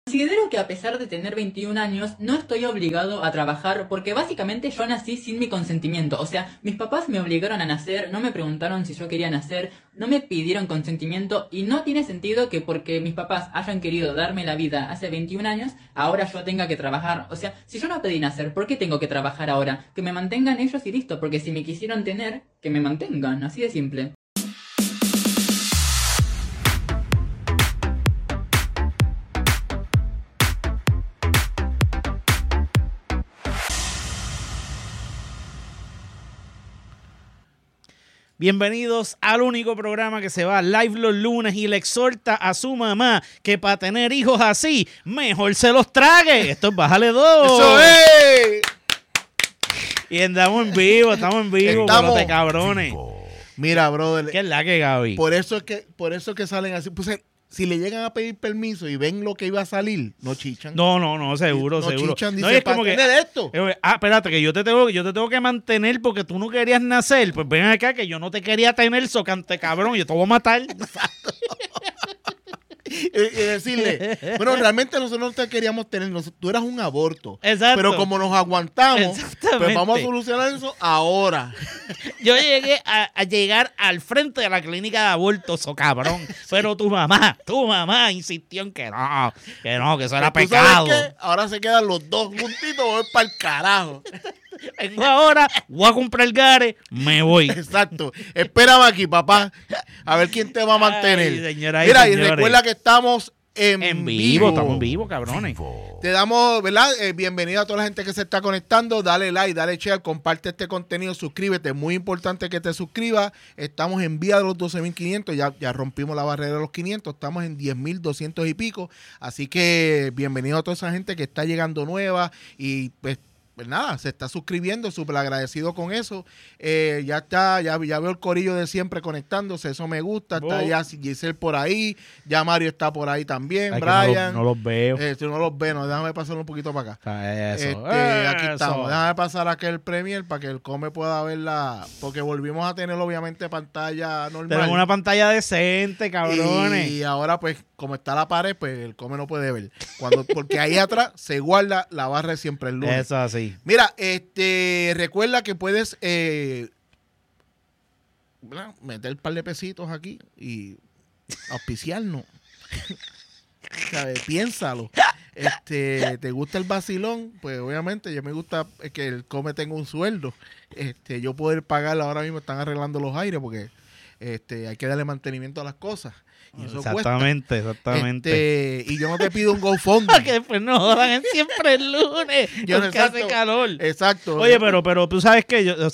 Considero que a pesar de tener 21 años, no estoy obligado a trabajar porque básicamente yo nací sin mi consentimiento. O sea, mis papás me obligaron a nacer, no me preguntaron si yo quería nacer, no me pidieron consentimiento y no tiene sentido que porque mis papás hayan querido darme la vida hace 21 años, ahora yo tenga que trabajar. O sea, si yo no pedí nacer, ¿por qué tengo que trabajar ahora? Que me mantengan ellos y listo, porque si me quisieron tener, que me mantengan, así de simple. Bienvenidos al único programa que se va live los lunes y le exhorta a su mamá que para tener hijos así, mejor se los trague. Esto es Bájale 2. ¡Eso es! Y estamos en vivo, Estamos de cabrones. Mira, brother. ¿Qué es la que, Gaby? Por eso es que salen así. Pues, si le llegan a pedir permiso y ven lo que iba a salir, no chichan. No, seguro. No chichan, No, dicen, es como para que, tener esto. espérate, que yo te tengo que mantener porque tú no querías nacer. Pues ven acá que yo no te quería tener, socante cabrón, yo te voy a matar. Y decirle, bueno, realmente nosotros no te queríamos tener, tú eras un aborto. Exacto. Pero como nos aguantamos, pues vamos a solucionar eso ahora. Yo llegué a llegar al frente de la clínica de abortos, cabrón. Pero tu mamá insistió en que no, que eso era pecado. ¿Sabes qué? Ahora se quedan los dos juntitos, voy para el carajo. Vengo ahora, voy a comprar gare, me voy. Exacto. Espérame aquí, papá. A ver quién te va a mantener. Ay, señora, mira, y señores, recuerda que estamos en vivo. Estamos en vivo, cabrones. Te damos, ¿verdad? Bienvenida a toda la gente que se está conectando. Dale like, dale share, comparte este contenido, suscríbete. Muy importante que te suscribas. Estamos en vía de los 12.500. Ya rompimos la barrera de los 500. Estamos en 10.200 y pico. Así que bienvenido a toda esa gente que está llegando nueva y pues nada, se está suscribiendo, súper agradecido con eso. Ya veo el corillo de siempre conectándose, eso me gusta. Está ya Giselle por ahí, ya Mario está por ahí también, ay, Brian. No los veo. Si no los veo, déjame pasar un poquito para acá. Eso. Aquí estamos. Déjame pasar aquí el Premier para que el Come pueda verla, porque volvimos a tener obviamente pantalla normal. Tenemos una pantalla decente, cabrones. Y ahora pues, como está la pared, pues el Come no puede ver. Porque ahí atrás se guarda la barra de siempre el lunes. Eso así. Mira, recuerda que puedes meter un par de pesitos aquí y auspiciarnos. ¿Sabes? Piénsalo. ¿Te gusta el vacilón? Pues obviamente yo me gusta que el Come tenga un sueldo. Yo poder pagarlo ahora mismo, están arreglando los aires porque hay que darle mantenimiento a las cosas. Y eso exactamente. Y yo no te pido un GoFundMe. Que después no jodan siempre el lunes. Porque hace calor. Exacto. Oye, pero tú sabes que los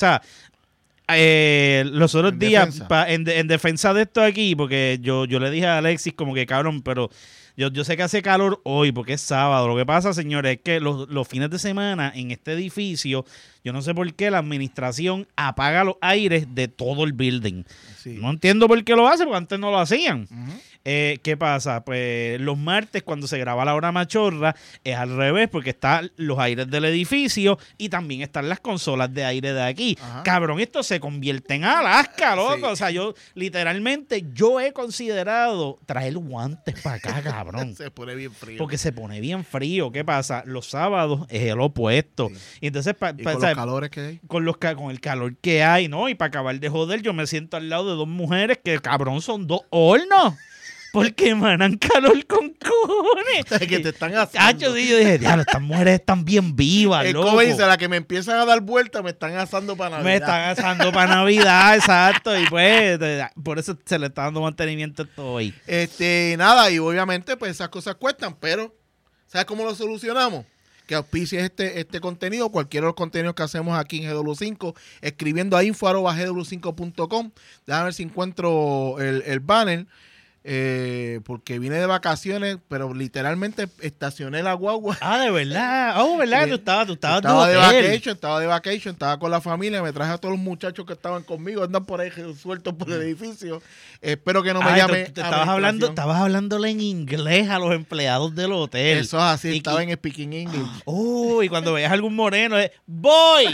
otros días, en defensa de esto aquí, porque yo le dije a Alexis como que cabrón, pero yo sé que hace calor hoy porque es sábado. Lo que pasa, señores, es que los fines de semana en este edificio, yo no sé por qué la administración apaga los aires de todo el building. Sí. No entiendo por qué lo hace, porque antes no lo hacían. Uh-huh. ¿Qué pasa? Pues los martes cuando se graba La Hora Machorra es al revés porque están los aires del edificio y también están las consolas de aire de aquí. Ajá. Cabrón, esto se convierte en Alaska, loco. Sí. O sea, yo he considerado traer guantes para acá, cabrón. Se pone bien frío. Porque se pone bien frío. ¿Qué pasa? Los sábados es el opuesto. Sí. Y entonces, con los calores que hay. Con el calor que hay, ¿no? Y para acabar de joder, yo me siento al lado de dos mujeres que, cabrón, son dos hornos. Porque emanan calor con cojones. Que te están asando. Yo dije, diablo, estas mujeres están bien vivas, loco. Como dice, la que me empiezan a dar vueltas me están asando para Navidad. Me están asando para Navidad, exacto. Y pues, por eso se le está dando mantenimiento a todo hoy. Nada, y obviamente, pues esas cosas cuestan, pero ¿sabes cómo lo solucionamos? Que auspicies este contenido, cualquiera de los contenidos que hacemos aquí en GW5, escribiendo a info@gw5.com. Déjame ver si encuentro el banner. Porque vine de vacaciones, pero literalmente estacioné la guagua. Ah, de verdad. ¿Verdad? Tú estabas de vacation, estaba con la familia, me traje a todos los muchachos que estaban conmigo, andan por ahí sueltos por el edificio. Espero que no me llame. Estabas hablándole en inglés a los empleados del hotel. Eso es así, estaba en Speaking English. Y cuando veas a algún moreno, es boy.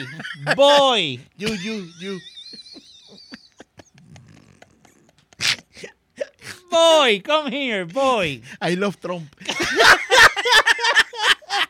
You. Boy, come here, boy. I love Trump.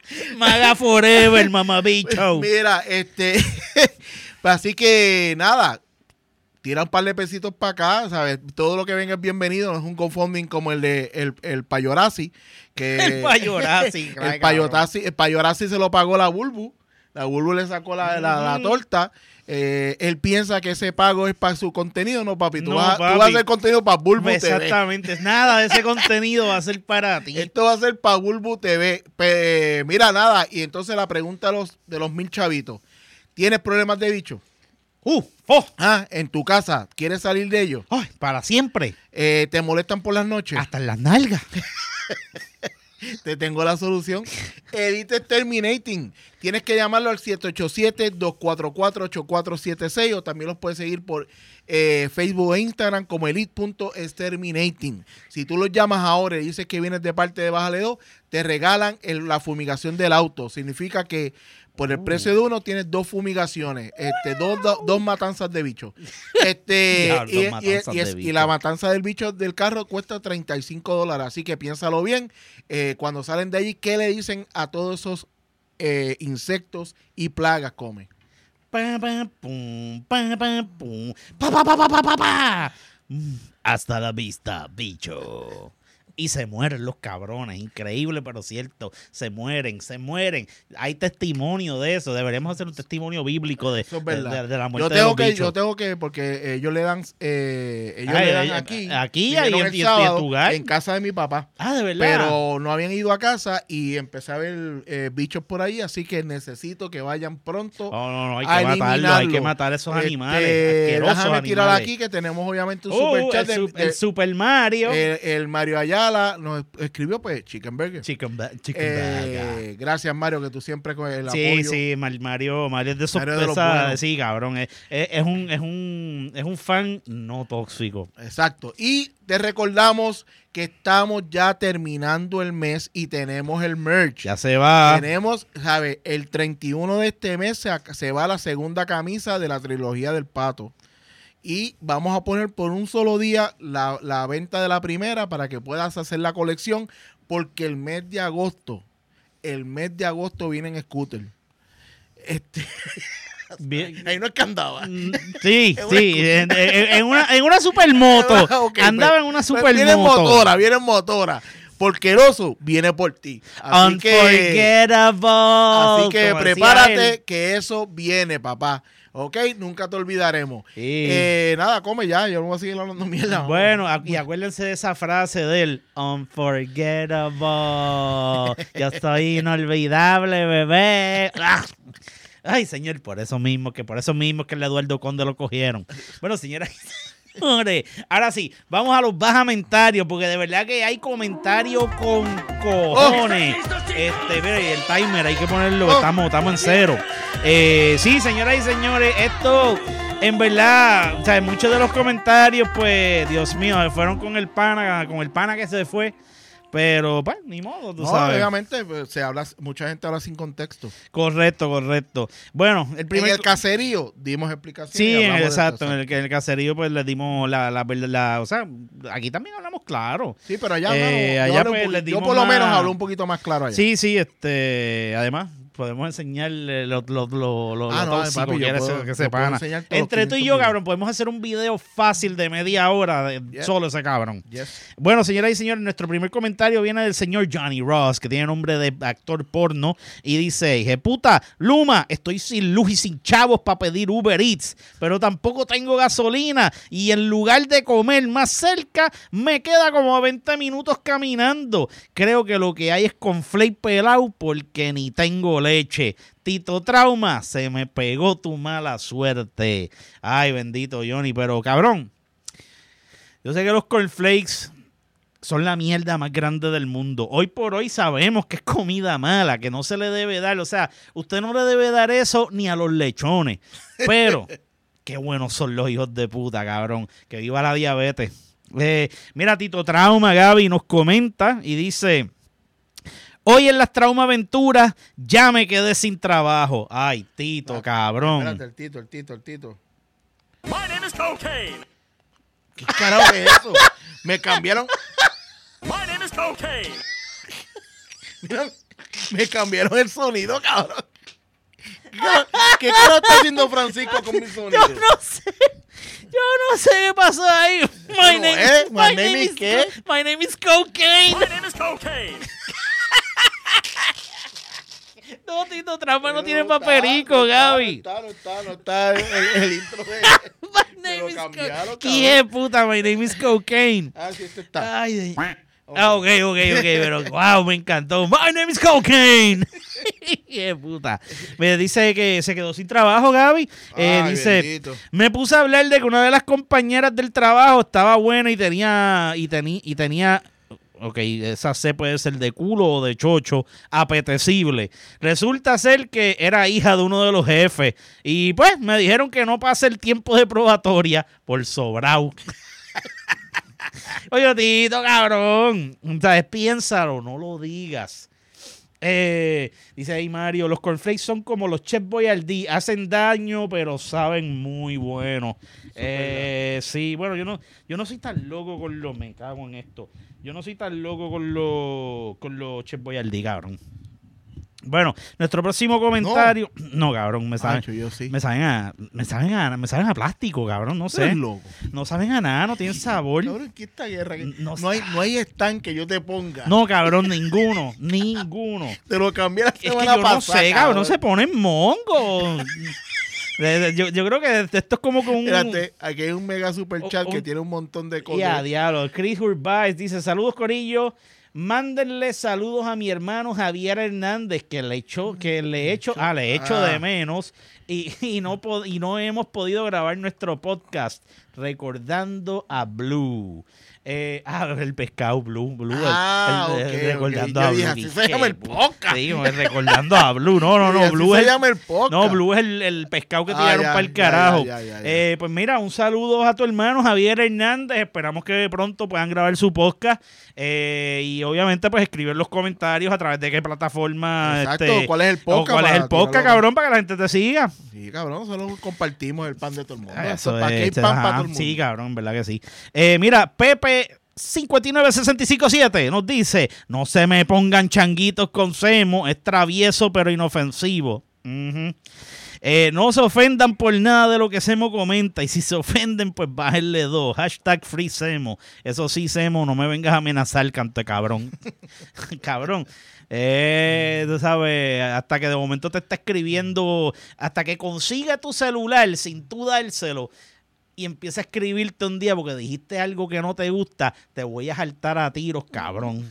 Maga forever, mamabicho. Mira, así que nada, tira un par de pesitos para acá, ¿sabes? Todo lo que venga es bienvenido, no es un GoFundMe como el de el Payorazzi. El Payorazzi. El Payorazzi se lo pagó la Bulbu. La Bulbu le sacó la torta. Él piensa que ese pago es para su contenido. No, papi. Tú vas a hacer contenido para Bulbu TV. Exactamente. Nada de ese contenido va a ser para ti. Esto va a ser para Bulbu TV. Mira, nada. Y entonces la pregunta de los 1000 chavitos. ¿Tienes problemas de bicho? En tu casa. ¿Quieres salir de ellos? Ay, para siempre. ¿Te molestan por las noches? Hasta en las nalgas. Te tengo la solución. Elite Terminating. Tienes que llamarlo al 787-244-8476 o también los puedes seguir por Facebook e Instagram como elite.exterminating. Si tú los llamas ahora y dices que vienes de parte de Bájale 2, te regalan la fumigación del auto. Significa que por el precio de uno tienes 2 fumigaciones, dos matanzas de bicho. Y la matanza del bicho del carro cuesta $35. Así que piénsalo bien. Cuando salen de allí, ¿qué le dicen a todos esos insectos y plagas come? Hasta la vista, bicho. Y se mueren los cabrones, increíble pero cierto, se mueren. Hay testimonio de eso, deberíamos hacer un testimonio bíblico de la muerte de los bichos. Yo tengo que, porque ellos le dan, aquí y en tu hogar. En casa de mi papá. De verdad. Pero no habían ido a casa y empecé a ver bichos por ahí, así que necesito que vayan pronto. No, hay que matarlos, hay que matar esos animales, déjame tirar aquí que tenemos obviamente un superchat el Super Mario. El Mario Ayala nos escribió, pues, Chicken Burger. Gracias, Mario, que tú siempre con el apoyo. Sí, Mario es de esos sí, cabrón. Es un fan no tóxico. Exacto. Y te recordamos que estamos ya terminando el mes y tenemos el merch. Ya se va. Tenemos, ¿sabes? El 31 de este mes se va la segunda camisa de la trilogía del Pato. Y vamos a poner por un solo día la venta de la primera para que puedas hacer la colección, porque el mes de agosto viene en scooter. Ahí no es que andaba. Sí. En una supermoto. Okay, andaba en una supermoto. Viene en motora. Porque el oso viene por ti. Así que prepárate que eso viene, papá. Ok, nunca te olvidaremos. Sí. Nada, come ya, yo no voy a seguir hablando mierda. Bueno, y acuérdense de esa frase del unforgettable. Yo soy inolvidable, bebé. Ay, señor, por eso mismo que el Eduardo Conde lo cogieron. Bueno, señoras. Ahora sí, vamos a los bajamentarios, porque de verdad que hay comentarios con cojones. Mira, y el timer hay que ponerlo, estamos en 0. Sí, señoras y señores, esto en verdad, o sea, muchos de los comentarios, pues, Dios mío, fueron con el pana que se fue. Pero, pues, ni modo, tú sabes. Obviamente, pues, mucha gente habla sin contexto. Correcto. Bueno, en el caserío dimos explicaciones. Sí, exacto. En el caserío, pues, le dimos la o sea, aquí también hablamos claro. Sí, pero allá yo por lo menos hablo un poquito más claro allá. Sí, además, podemos enseñarle lo tóxico que se pana. Entre tú y yo, cabrón, podemos hacer un video fácil de media hora solo ese cabrón. Yes. Bueno, señoras y señores, nuestro primer comentario viene del señor Johnny Ross, que tiene nombre de actor porno, y dice: "Jeputa, Luma, estoy sin luz y sin chavos para pedir Uber Eats, pero tampoco tengo gasolina, y en lugar de comer más cerca, me queda como 20 minutos caminando. Creo que lo que hay es conflate pelado porque ni tengo leche. Tito Trauma, se me pegó tu mala suerte". Ay, bendito Johnny, pero cabrón, yo sé que los cornflakes son la mierda más grande del mundo. Hoy por hoy sabemos que es comida mala, que no se le debe dar. O sea, usted no le debe dar eso ni a los lechones. Pero qué buenos son los hijos de puta, cabrón. Que viva la diabetes. Mira, Tito Trauma, Gaby, nos comenta y dice: "Hoy en las Trauma Aventuras ya me quedé sin trabajo". Ay, Tito, cabrón. Espérate, el Tito. My name is Cocaine. ¿Qué carajo es eso? Me cambiaron. My name is Cocaine. Mira, Me cambiaron el sonido, cabrón. ¿Qué cara está haciendo Francisco con mi sonido? Yo no sé qué pasó ahí. My name is ¿qué? My name is Cocaine. My name is Cocaine. No, Tito Trampa no tiene paperico, Gaby. No está el intro de... My Me name lo is cambiaron, cabrón. ¿Qué puta? My name is Cocaine. Ah, sí, este está. Ay, ok, pero wow, me encantó. My name is Cocaine. Qué puta. Me dice que se quedó sin trabajo, Gaby. Ay, Dice, bendito. me puse a hablar de que una de las compañeras del trabajo estaba buena y tenía, ok, esa C puede ser de culo o de chocho, apetecible. Resulta ser que era hija de uno de los jefes. Y pues me dijeron que no pase el tiempo de probatoria por sobrao. Oye, Tito, cabrón. ¿Sabes? Piénsalo, no lo digas. Dice ahí Mario, los cornflakes son como los Chef Boyardee, hacen daño, pero saben muy bueno. Sí, bueno, yo no soy tan loco con los, me cago en esto. Yo no soy tan loco con los Chef Boyardee, cabrón. Bueno, nuestro próximo comentario. No, cabrón, me saben. Macho, yo sí. Me saben a plástico, cabrón, no Tú sé. eres loco. No saben a nada, no tienen sabor. Cabrón, ¿qué esta guerra? No No hay stand que yo te ponga. No, cabrón, ninguno. Te lo cambié la Es que semana yo pasada. no sé, cabrón, no se ponen mongos. Yo creo que esto es como con un... Espérate, aquí hay un mega super chat un- que tiene un montón de cosas. Ya, diablo. Chris Urbáez dice, saludos, corillo. Mándenle saludos a mi hermano Javier Hernández, que le echo de menos y no hemos podido grabar nuestro podcast recordando a Blue. El pescado Blue. Recordando ok. a Yo dije, Blue. así se llama el podcast. Sí, recordando a Blue. No, Blue se es llama el podcast. no, Blue es el pescado que tiraron ya, para el carajo. ya. Pues mira, un saludo a tu hermano Javier Hernández. Esperamos que pronto puedan grabar su podcast. Y obviamente, pues escribir los comentarios a través de qué plataforma. Exacto, ¿cuál es el podcast? ¿Cuál es el Para podcast, tirarlo. cabrón? Para que la gente te siga. Sí, cabrón, solo compartimos el pan de todo el mundo. Eso ¿Para qué hay es, pan para ajá, todo el mundo? sí, cabrón, verdad que sí. Mira, Pepe 59657 nos dice, no se me pongan changuitos con Semo, es travieso pero inofensivo. Ujú. No se ofendan por nada de lo que Semo comenta y si se ofenden pues bájenle 2. #free Semo. Eso sí, Semo, no me vengas a amenazar, canto de cabrón. Cabrón. Tú sabes, hasta que de momento te está escribiendo, hasta que consiga tu celular sin tú dárselo y empieza a escribirte un día porque dijiste algo que no te gusta, te voy a saltar a tiros, cabrón.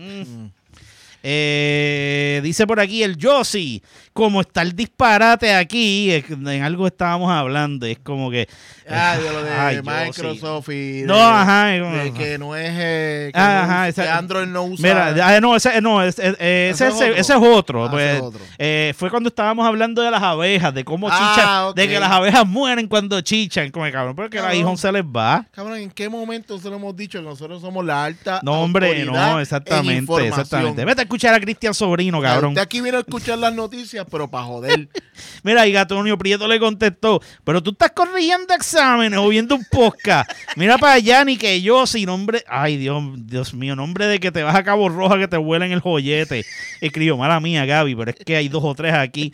Dice por aquí el Yossi, como está el disparate aquí, en algo estábamos hablando, es como que... De lo de Ay, Microsoft y No, ajá. de que no es que esa- Android no usa. Mira, ese es otro. Pues, ese es otro. Fue cuando estábamos hablando de las abejas, de cómo Ah, chichan, ok. de que las abejas mueren cuando chichan, como cabrón, porque Cabrón. el aguijón se les va. Cabrón, ¿en qué momento nosotros hemos dicho que nosotros somos la alta No, hombre, autoridad no, en exactamente. información? Vete a escuchar a Cristian Sobrino, cabrón. Usted aquí viene a escuchar las noticias, pero para joder. Mira, y Gatonio Prieto le contestó, pero tú estás corrigiendo exámenes o viendo un podcast. Mira para allá, ni que yo, sin nombre, ay Dios mío, nombre de que te vas a Cabo Roja que te vuelen el joyete. Escribió, mala mía, Gaby, pero es que hay 2 o 3 aquí.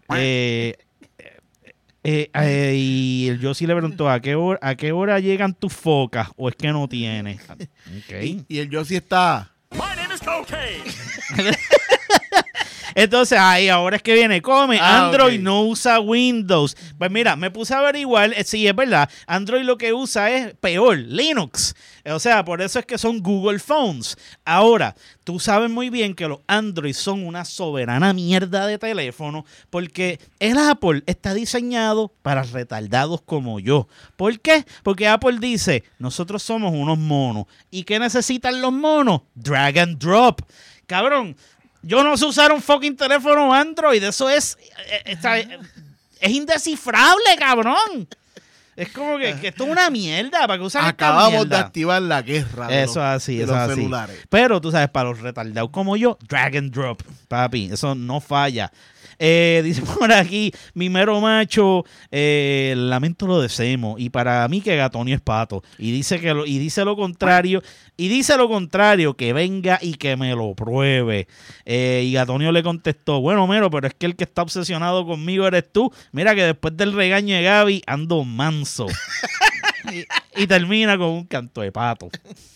Y el Yossi le preguntó, ¿a qué hora llegan tus focas? ¿O es que no tienes? Ok. Y el Yossi está... My name is Cocaine. Entonces, ahora es que viene, come. Android ok. no usa Windows. Pues mira, me puse a averiguar, sí, es verdad, Android lo que usa es peor, Linux. O sea, por eso es que son Google Phones. Ahora, tú sabes muy bien que los Android son una soberana mierda de teléfono porque el Apple está diseñado para retardados como yo. ¿Por qué? Porque Apple dice, nosotros somos unos monos. ¿Y qué necesitan los monos? Drag and drop. Cabrón, yo no sé usar un fucking teléfono Android. Eso es indescifrable, cabrón. Es como que esto es una mierda. ¿Para que usan esta Acabamos de mierda? activar la guerra de Eso es así, de eso los es así. celulares. Pero tú sabes, para los retardados como yo, drag and drop, papi, eso no falla. Dice por aquí, mi mero macho, lamento lo deseemos. Y para mí que Gatonio es pato. Y dice lo contrario, que venga y que me lo pruebe. Y Gatonio le contestó, bueno, Mero, pero es que el que está obsesionado conmigo eres tú. Mira que después del regaño de Gaby ando manso. y termina con un canto de pato.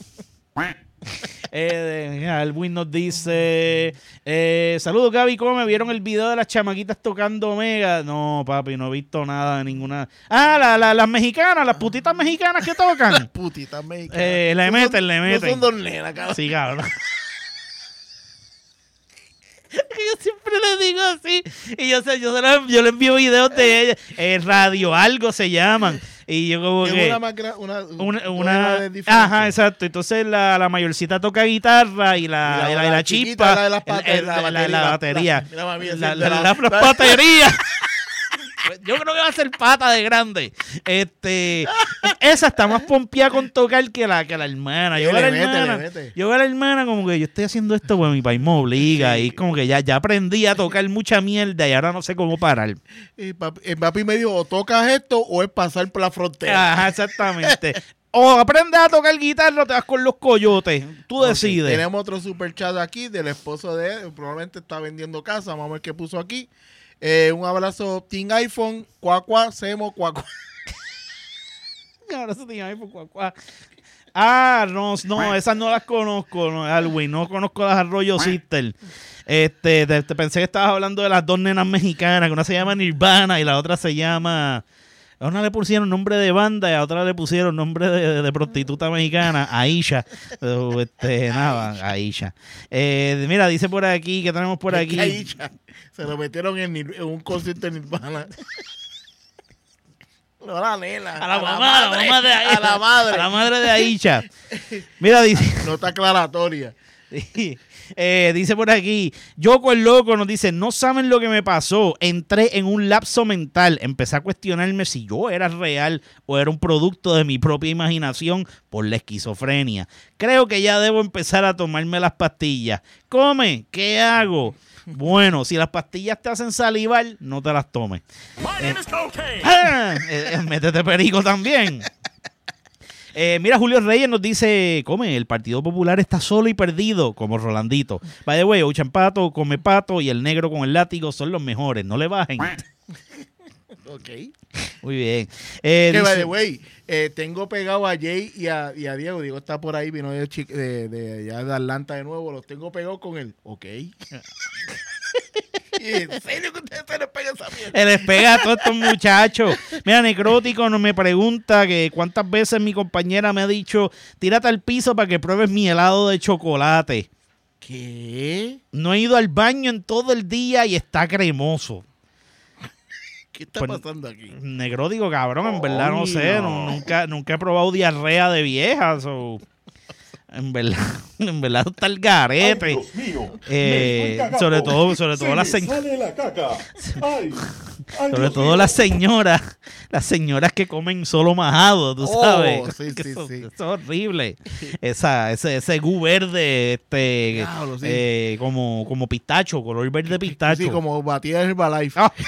Alwin nos dice saludos Gaby, ¿cómo me vieron el video de las chamaquitas tocando Omega? No papi, no he visto nada de ninguna. Las mexicanas, las putitas mexicanas que tocan. Putitas mexicanas. Le meten. No son dos nenas, cabrón. Sí, cabrón. Yo siempre le digo así. Y yo le envío videos de ellas. Radio algo se llaman. Y yo como que... Una de diferente. ajá, exacto. Entonces la mayorcita toca guitarra y la chiquita, chispa. la batería. La batería. Yo creo que va a ser pata de grande. Esa está más pompeada con tocar que la hermana. Yo veo a la hermana como que yo estoy haciendo esto porque mi país me obliga. Sí. Y como que ya aprendí a tocar mucha mierda y ahora no sé cómo parar. Y papi me dijo, o tocas esto o es pasar por la frontera. Ajá, exactamente. O aprendes a tocar guitarra o te vas con los coyotes. Tú decides. Tenemos otro super chat aquí del esposo de él. Probablemente está vendiendo casa. Vamos a ver qué puso aquí. Un abrazo Team iPhone, cuacua, Semo, cuacua. Un abrazo Team iPhone, cuacua. No, esas no las conozco, no, Alwin, no conozco las Arroyo Sister. Te pensé que estabas hablando de las dos nenas mexicanas, que una se llama Nirvana y la otra se llama... A una le pusieron nombre de banda y a otra le pusieron nombre de prostituta mexicana, Aisha. Nada, Aisha. Mira, dice por aquí, ¿qué tenemos por aquí? Aisha. Se lo metieron en un concierto en Nirvana. No, a la nena. A la mamá de Aisha. A la madre. A la madre de Aisha. Mira, dice... Nota aclaratoria. Dice por aquí, Yoko el loco nos dice, no saben lo que me pasó, entré en un lapso mental, empecé a cuestionarme si yo era real o era un producto de mi propia imaginación por la esquizofrenia. Creo que ya debo empezar a tomarme las pastillas. Come, ¿qué hago? Bueno, si las pastillas te hacen salivar, no te las tomes. Métete perico también. Mira, Julio Reyes nos dice, come, el Partido Popular está solo y perdido, como Rolandito. By the way, Ochan Pato, Come Pato y el negro con el látigo son los mejores, no le bajen. Ok. Muy bien. Que by the way, tengo pegado a Jay y a Diego, digo, está por ahí, vino de Atlanta de nuevo, los tengo pegados con él. Ok. ¿En serio que ustedes se les pega esa mierda? Les pega a todos estos muchachos. Mira, Necrótico nos me pregunta que cuántas veces mi compañera me ha dicho, tírate al piso para que pruebes mi helado de chocolate. ¿Qué? No he ido al baño en todo el día y está cremoso. ¿Qué está pasando aquí? Necrótico, cabrón, en verdad no sé. Nunca he probado diarrea de viejas o... En verdad está el garete. Ay, Dios mío. Sobre todo las señoras. Sale la caca. Ay, sobre Dios todo mío. las señoras que comen solo majado, tú sabes. Sí, Eso es sí. horrible. Ese gu verde, Diablo, sí. como pistacho, color verde pistacho. Sí, como batida de Herbalife. Ah.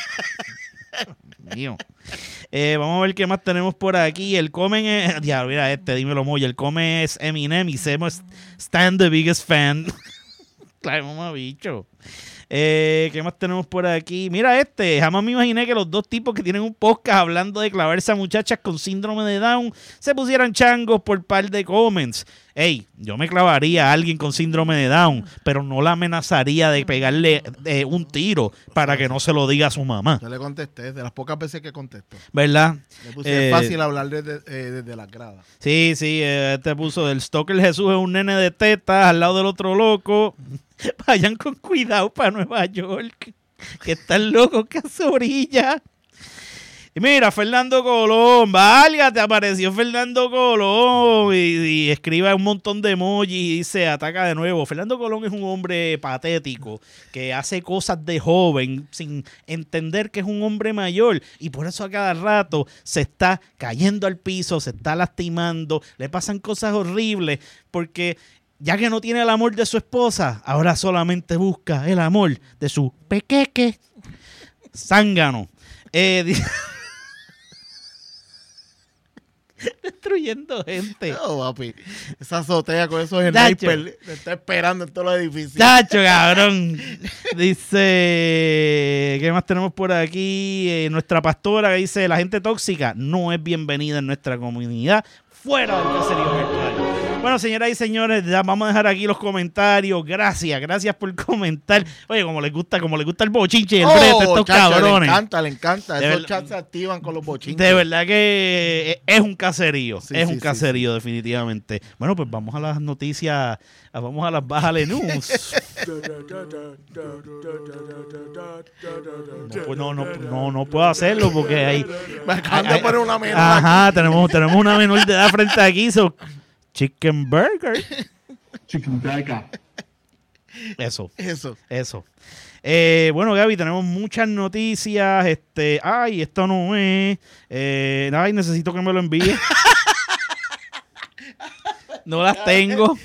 Mío. Vamos a ver qué más tenemos por aquí. El Comen es... Diablo, mira dímelo, Moya. El Comen es Eminem y Semo es Stan the biggest fan. Claro, mamá, bicho. ¿Qué más tenemos por aquí? Mira jamás me imaginé que los dos tipos que tienen un podcast hablando de clavarse a muchachas con síndrome de Down se pusieran changos por par de comments. Ey, yo me clavaría a alguien con síndrome de Down, pero no la amenazaría de pegarle un tiro para que no se lo diga a su mamá. Yo le contesté, de las pocas veces que contesto. ¿Verdad? Le puse fácil hablar desde las gradas. Sí, te puso del Stalker Jesús es un nene de tetas al lado del otro loco. Vayan con cuidado para Nueva York, que están locos que a su orilla. Y mira, Fernando Colón, válgate, apareció Fernando Colón y escribe un montón de emojis y dice, ataca de nuevo. Fernando Colón es un hombre patético que hace cosas de joven sin entender que es un hombre mayor y por eso a cada rato se está cayendo al piso, se está lastimando, le pasan cosas horribles porque ya que no tiene el amor de su esposa, ahora solamente busca el amor de su pequeque zángano. Destruyendo gente. No, papi. Esa azotea con esos Tacho. snipers me está esperando en todos los edificios. Chacho, cabrón. Dice, ¿qué más tenemos por aquí? Nuestra pastora que dice, la gente tóxica no es bienvenida en nuestra comunidad. Fuera del caserío virtual. Bueno, señoras y señores, ya vamos a dejar aquí los comentarios. Gracias por comentar. Oye, como les gusta el bochinche y el brete a estos chacho, cabrones. Le encanta. De Esos verdad. chats se activan con los bochinches. De verdad que es un caserío. Sí, es sí, un caserío, definitivamente. Bueno, pues vamos a las noticias. Vamos a las Bájale News. No puedo hacerlo porque hay... Me acaban de poner una menor Ajá, tenemos una menor de edad frente aquí. Chicken Burger. Chicken burger. Eso. Eso. Bueno, Gaby, tenemos muchas noticias. Esto no es. Necesito que me lo envíe. No las tengo.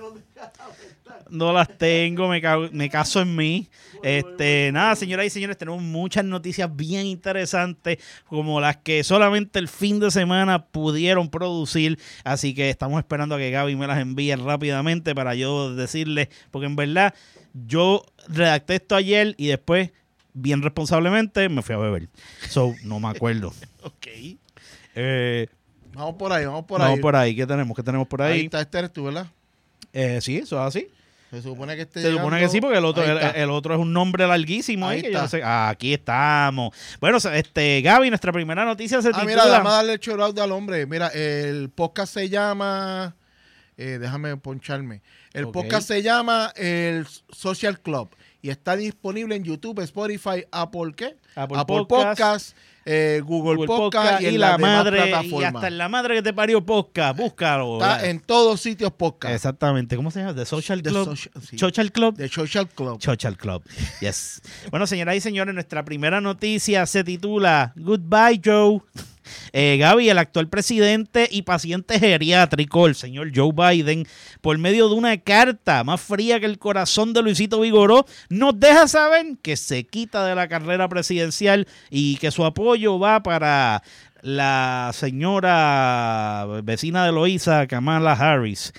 Me caso en mí. Nada, señoras y señores, tenemos muchas noticias bien interesantes, como las que solamente el fin de semana pudieron producir. Así que estamos esperando a que Gaby me las envíe rápidamente para yo decirles, porque en verdad yo redacté esto ayer y después, bien responsablemente, me fui a beber. No me acuerdo. Ok. Vamos Vamos por ahí. ¿Qué tenemos por Ahí ahí? está, este eres tú, ¿verdad? Sí, eso es así. Se supone que Se supone que sí, porque el otro es un nombre larguísimo. Ahí Que yo está. no sé. Aquí estamos. Bueno, Gaby, nuestra primera noticia se titula... Mira, vamos a darle el shout out al hombre. Mira, el podcast se llama... déjame poncharme. El podcast se llama el Social Club y está disponible en YouTube, Spotify, Apple Podcast, Google Podcast y en la las demás madre y plataformas. hasta en la madre que te parió podcast. Búscalo. Está en todos sitios podcast. Exactamente. ¿Cómo se llama? The Social The Club. sí. Social Club. The Social Club. Social Club. Yes. Bueno, señoras y señores, nuestra primera noticia se titula Goodbye, Joe. Gaby, el actual presidente y paciente geriátrico, el señor Joe Biden, por medio de una carta más fría que el corazón de Luisito Vigoró, nos deja saber que se quita de la carrera presidencial y que su apoyo va para la señora vecina de Loíza, Kamala Harris.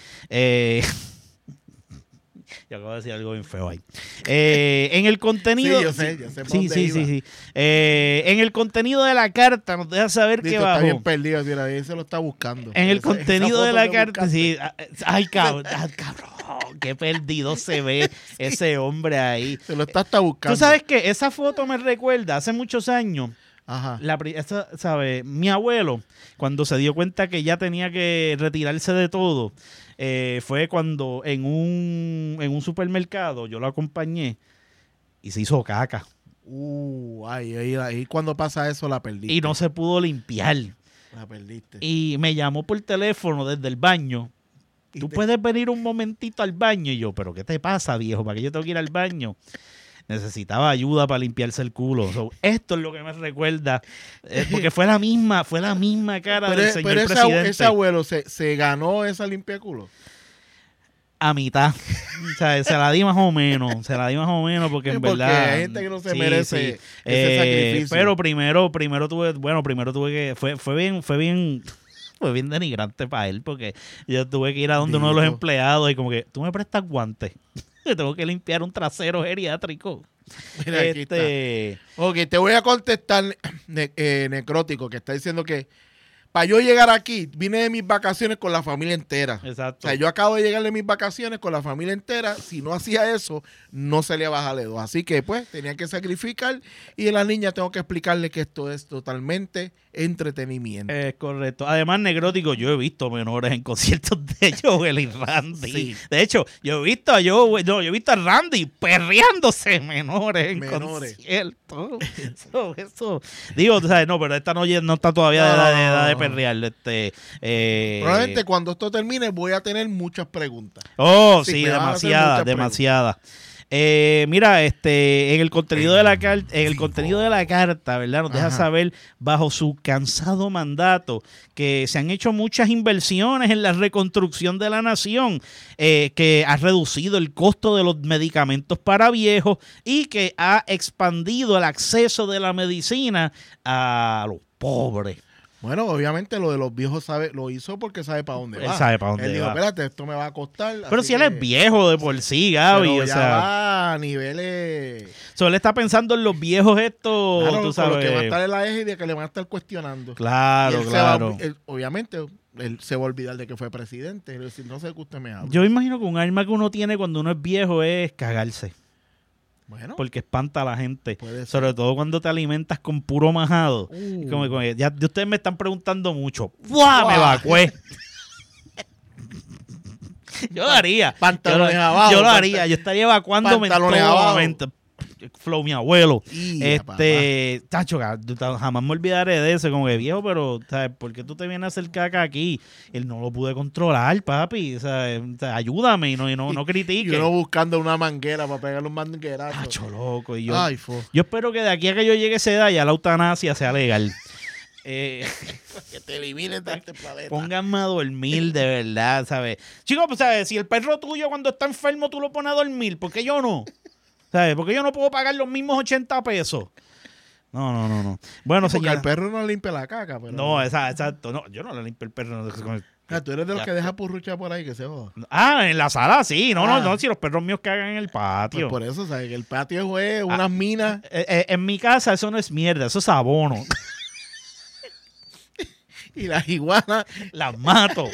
Yo acabo de decir algo bien feo ahí. En el contenido... Sí, yo sé por Sí. dónde iba. En el contenido de la carta nos deja saber que Está bien bajó. perdido, mira, ahí se lo está buscando. En el Esa contenido de foto la que carta, buscaste. sí. Ay, cabrón, qué perdido se ve ese hombre ahí. Se lo está hasta buscando. Tú sabes que esa foto me recuerda hace muchos años. Ajá. ¿Sabes? Mi abuelo, cuando se dio cuenta que ya tenía que retirarse de todo, fue cuando en un supermercado yo lo acompañé y se hizo caca. Ahí cuando pasa eso la perdiste. Y no se pudo limpiar. La perdiste. Y me llamó por teléfono desde el baño. ¿Tú puedes venir un momentito al baño? Y yo, ¿pero qué te pasa, viejo? ¿Para qué yo tengo que ir al baño? Necesitaba ayuda para limpiarse el culo. Esto es lo que me recuerda. Porque fue la misma cara del señor presidente. ese abuelo se ganó esa limpia de culo. A mitad. O sea, se la di más o menos. Porque en Porque verdad... hay gente que no se merece ese sacrificio. Pero primero tuve que... Fue bien denigrante para él, porque yo tuve que ir a donde uno de los empleados y como que, ¿tú me prestas guantes? Tengo que limpiar un trasero geriátrico. Mira, aquí está. Ok, te voy a contestar, Necrótico, que está diciendo que Para yo llegar aquí, vine de mis vacaciones con la familia entera. Exacto. O sea, yo acabo de llegar de mis vacaciones con la familia entera. Si no hacía eso, no se le baja dedo. Así que, pues, tenía que sacrificar. Y a la niña tengo que explicarle que esto es totalmente entretenimiento. Es correcto. Además, Negrótico, yo he visto menores en conciertos de Joel y Randy. Sí. De hecho, yo he visto a Randy perreándose menores en conciertos. Eso. Digo, tú sabes, no, pero esta no está todavía de edad de perrear. Probablemente cuando esto termine voy a tener muchas preguntas. Oh, Sí, sí, me van a hacer demasiadas. Mira, en el contenido de la carta, ¿verdad? Nos deja Ajá. saber, bajo su cansado mandato, que se han hecho muchas inversiones en la reconstrucción de la nación, que ha reducido el costo de los medicamentos para viejos y que ha expandido el acceso de la medicina a los pobres. Bueno, obviamente lo de los viejos lo hizo porque sabe para dónde Él va. sabe para dónde Él dijo, va. espérate, esto me va a costar. Pero así si él es que- viejo de por sí, Gaby, pero o ya sea, va a niveles... él está pensando en los viejos estos, Claro, tú con sabes. lo que va a estar en la eje y de que le van a estar cuestionando. Claro, Y él se va a- claro. obviamente, él se va a olvidar de que fue presidente. Es decir, no sé qué usted me habla. Yo imagino que un arma que uno tiene cuando uno es viejo es cagarse, Bueno, porque espanta a la gente. Puede ser. Sobre todo cuando te alimentas con puro majado. Como ya ustedes me están preguntando mucho. ¡Buah! Me evacué. Yo lo haría. Pantalones yo, abajo, Yo lo haría. Yo estaría evacuándome en todo pantalones abajo. momento. Flow, mi abuelo. Y, Tacho, jamás me olvidaré de eso, como que viejo, pero, ¿sabes? ¿Por qué tú te vienes a hacer caca aquí? Él no lo pude controlar, papi. O sea, ayúdame y no critiques. y uno buscando una manguera para pegarle un manguerazo. Tacho, loco. Y Ay, yo espero que de aquí a que yo llegue a esa edad ya la eutanasia sea legal. que te eliminen de este planeta. Pónganme a dormir de verdad, ¿sabes? Chicos, pues, ¿sabes? Si el perro tuyo cuando está enfermo tú lo pones a dormir, ¿por qué yo no? ¿Sabes? ¿Por qué yo no puedo pagar los mismos 80 pesos? No. Bueno, Porque señora. el perro no limpia la caca. Pero... No, exacto. No, yo no le limpio el perro. Tú eres de los Ya. que deja purrucha por ahí que se joda. En la sala sí. No, Ah. no, si los perros míos cagan en el Pues patio. por eso, ¿sabes? Que el patio es unas minas. En mi casa eso no es mierda, eso es abono. Y las iguanas. Las mato.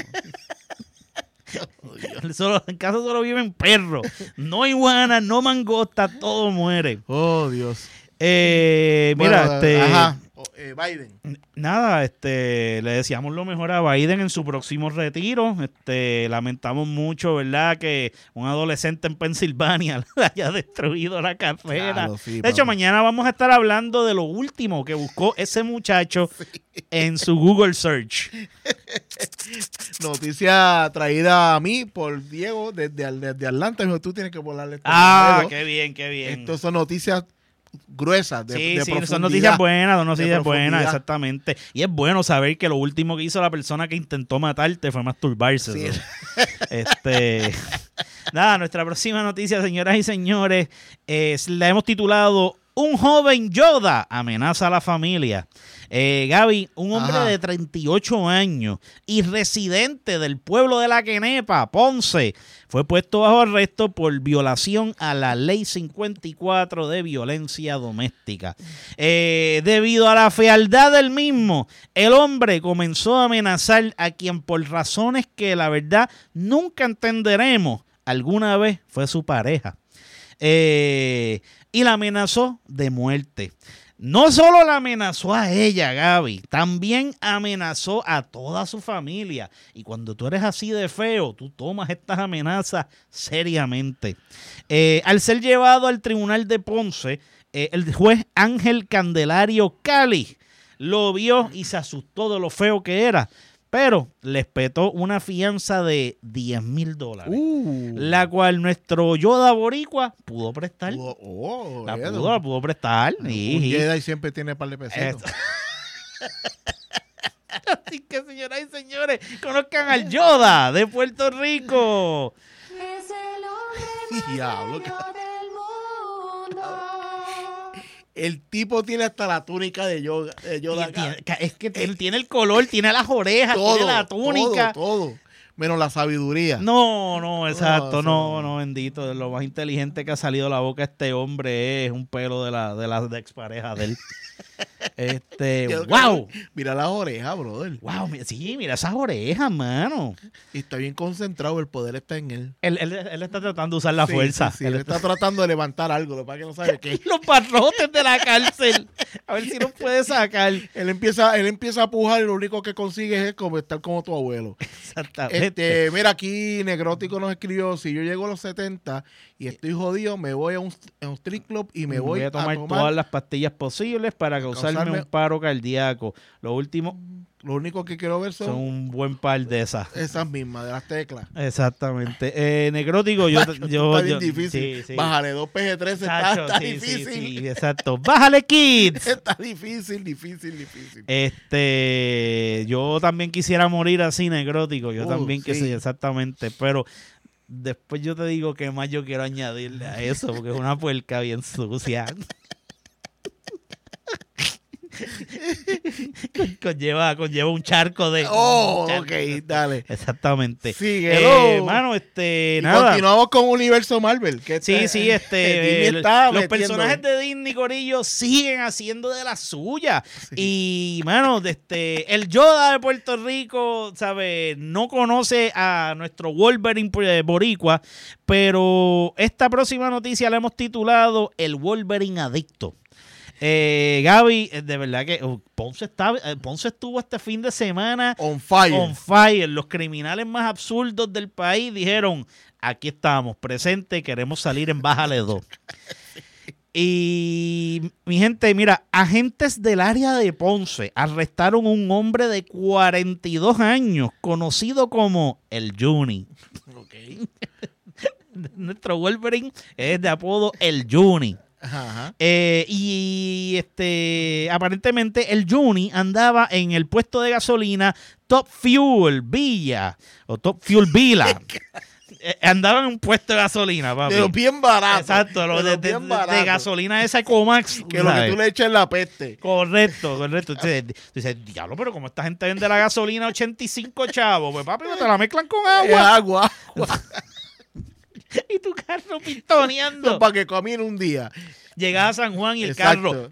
En casa solo viven perros. No iguanas, no mangostas, todo muere. Oh, Dios. Mira, Bueno, ajá. Biden. nada, le deseamos lo mejor a Biden en su próximo retiro. Lamentamos mucho, ¿verdad?, que un adolescente en Pensilvania le haya destruido la carrera. Claro, sí, de hecho, papi. mañana vamos a estar hablando de lo último que buscó ese muchacho en su Google Search. Noticia traída a mí por Diego desde Atlanta. Me dijo, tú tienes que volarle este Ah, modelo. qué bien, qué bien. Estas son noticias gruesas, de Sí, profundidad. son noticias buenas, son De noticias buenas, profundidad. exactamente. Y es bueno saber que lo último que hizo la persona que intentó matarte fue masturbarse. Sí. ¿So? Nada, nuestra próxima noticia, señoras y señores, la hemos titulado Un joven Yoda amenaza a la familia. Gaby, un hombre Ajá. de 38 años y residente del pueblo de La Quenepa, Ponce, fue puesto bajo arresto por violación a la Ley 54 de violencia doméstica. Debido a la fealdad del mismo, el hombre comenzó a amenazar a quien por razones que la verdad nunca entenderemos, alguna vez fue su pareja. Y la amenazó de muerte. No solo la amenazó a ella, Gaby, también amenazó a toda su familia. Y cuando tú eres así de feo, tú tomas estas amenazas seriamente. Al ser llevado al tribunal de Ponce, el juez Ángel Candelario Cali lo vio y se asustó de lo feo que era, pero le espetó una fianza de $10,000, la cual nuestro Yoda boricua pudo prestar. La pudo prestar. Un Sí. Jedi siempre tiene un par de pesitos. Así que, señoras y señores, conozcan al Yoda de Puerto Rico. Es el hombre Diablo, más bello del mundo. El tipo tiene hasta la túnica de Yoda. Es que él tiene el color, tiene las orejas, tiene la túnica. Todo. menos la sabiduría. No, exacto, No, no, bendito. Lo más inteligente que ha salido de la boca de este hombre es un pelo de la expareja de él. ¡Wow! Mira las orejas, brother. ¡Wow! Sí, mira esas orejas, mano. Y está bien concentrado, el poder está en él. Él está tratando de usar la Sí, fuerza. sí, él está tratando de levantar algo, lo que pasa es que no sabe qué. Los barrotes de la cárcel. A ver si nos puede sacar. Él empieza a pujar y lo único que consigue es como estar como tu abuelo. Exactamente. Mira, aquí Negrótico nos escribió, si yo llego a los 70 y estoy jodido, me voy a un street club y me voy a tomar todas las pastillas posibles para causarme un paro cardíaco. Lo único que quiero ver son un buen par de esas. Esas mismas, de las teclas. Exactamente. Necrótico, yo está bien difícil. Sí. Bájale 2 PG-13, Chacho, está sí, difícil. Sí, exacto. Bájale, kids. Está difícil. Yo también quisiera morir así, Necrótico. Yo también sí. quisiera, exactamente. Pero después yo te digo que más yo quiero añadirle a eso, porque es una puerca bien sucia. conlleva un charco de... Ok, dale. Exactamente. Sigue. Mano, Y nada. continuamos con Universo Marvel. Que Sí, Disney los está personajes de Disney, Corillo, siguen haciendo de la suya. Sí. Y, mano, el Yoda de Puerto Rico, ¿sabes? No conoce a nuestro Wolverine boricua, pero esta próxima noticia la hemos titulado El Wolverine Adicto. Gaby, de verdad que Ponce estuvo este fin de semana on fire. Los criminales más absurdos del país dijeron, aquí estamos, presente, queremos salir en Bájale 2. Y mi gente, mira, agentes del área de Ponce arrestaron a un hombre de 42 años, conocido como el Juni. Okay. Nuestro Wolverine es de apodo el Juni. Ajá. Y aparentemente el Juni andaba en el puesto de gasolina Top Fuel Villa o Top Fuel Vila. Andaba en un puesto de gasolina, papi. De los bien baratos. Exacto, de gasolina esa Ecomax. Que lo que tú le echas en la peste. Correcto. Entonces, dices, diablo, pero como esta gente vende la gasolina 85 chavos, pues papi, te la mezclan con Es agua. agua. Y tu carro pistoneando. Para que camine un día. Llegaba a San Juan y el Exacto.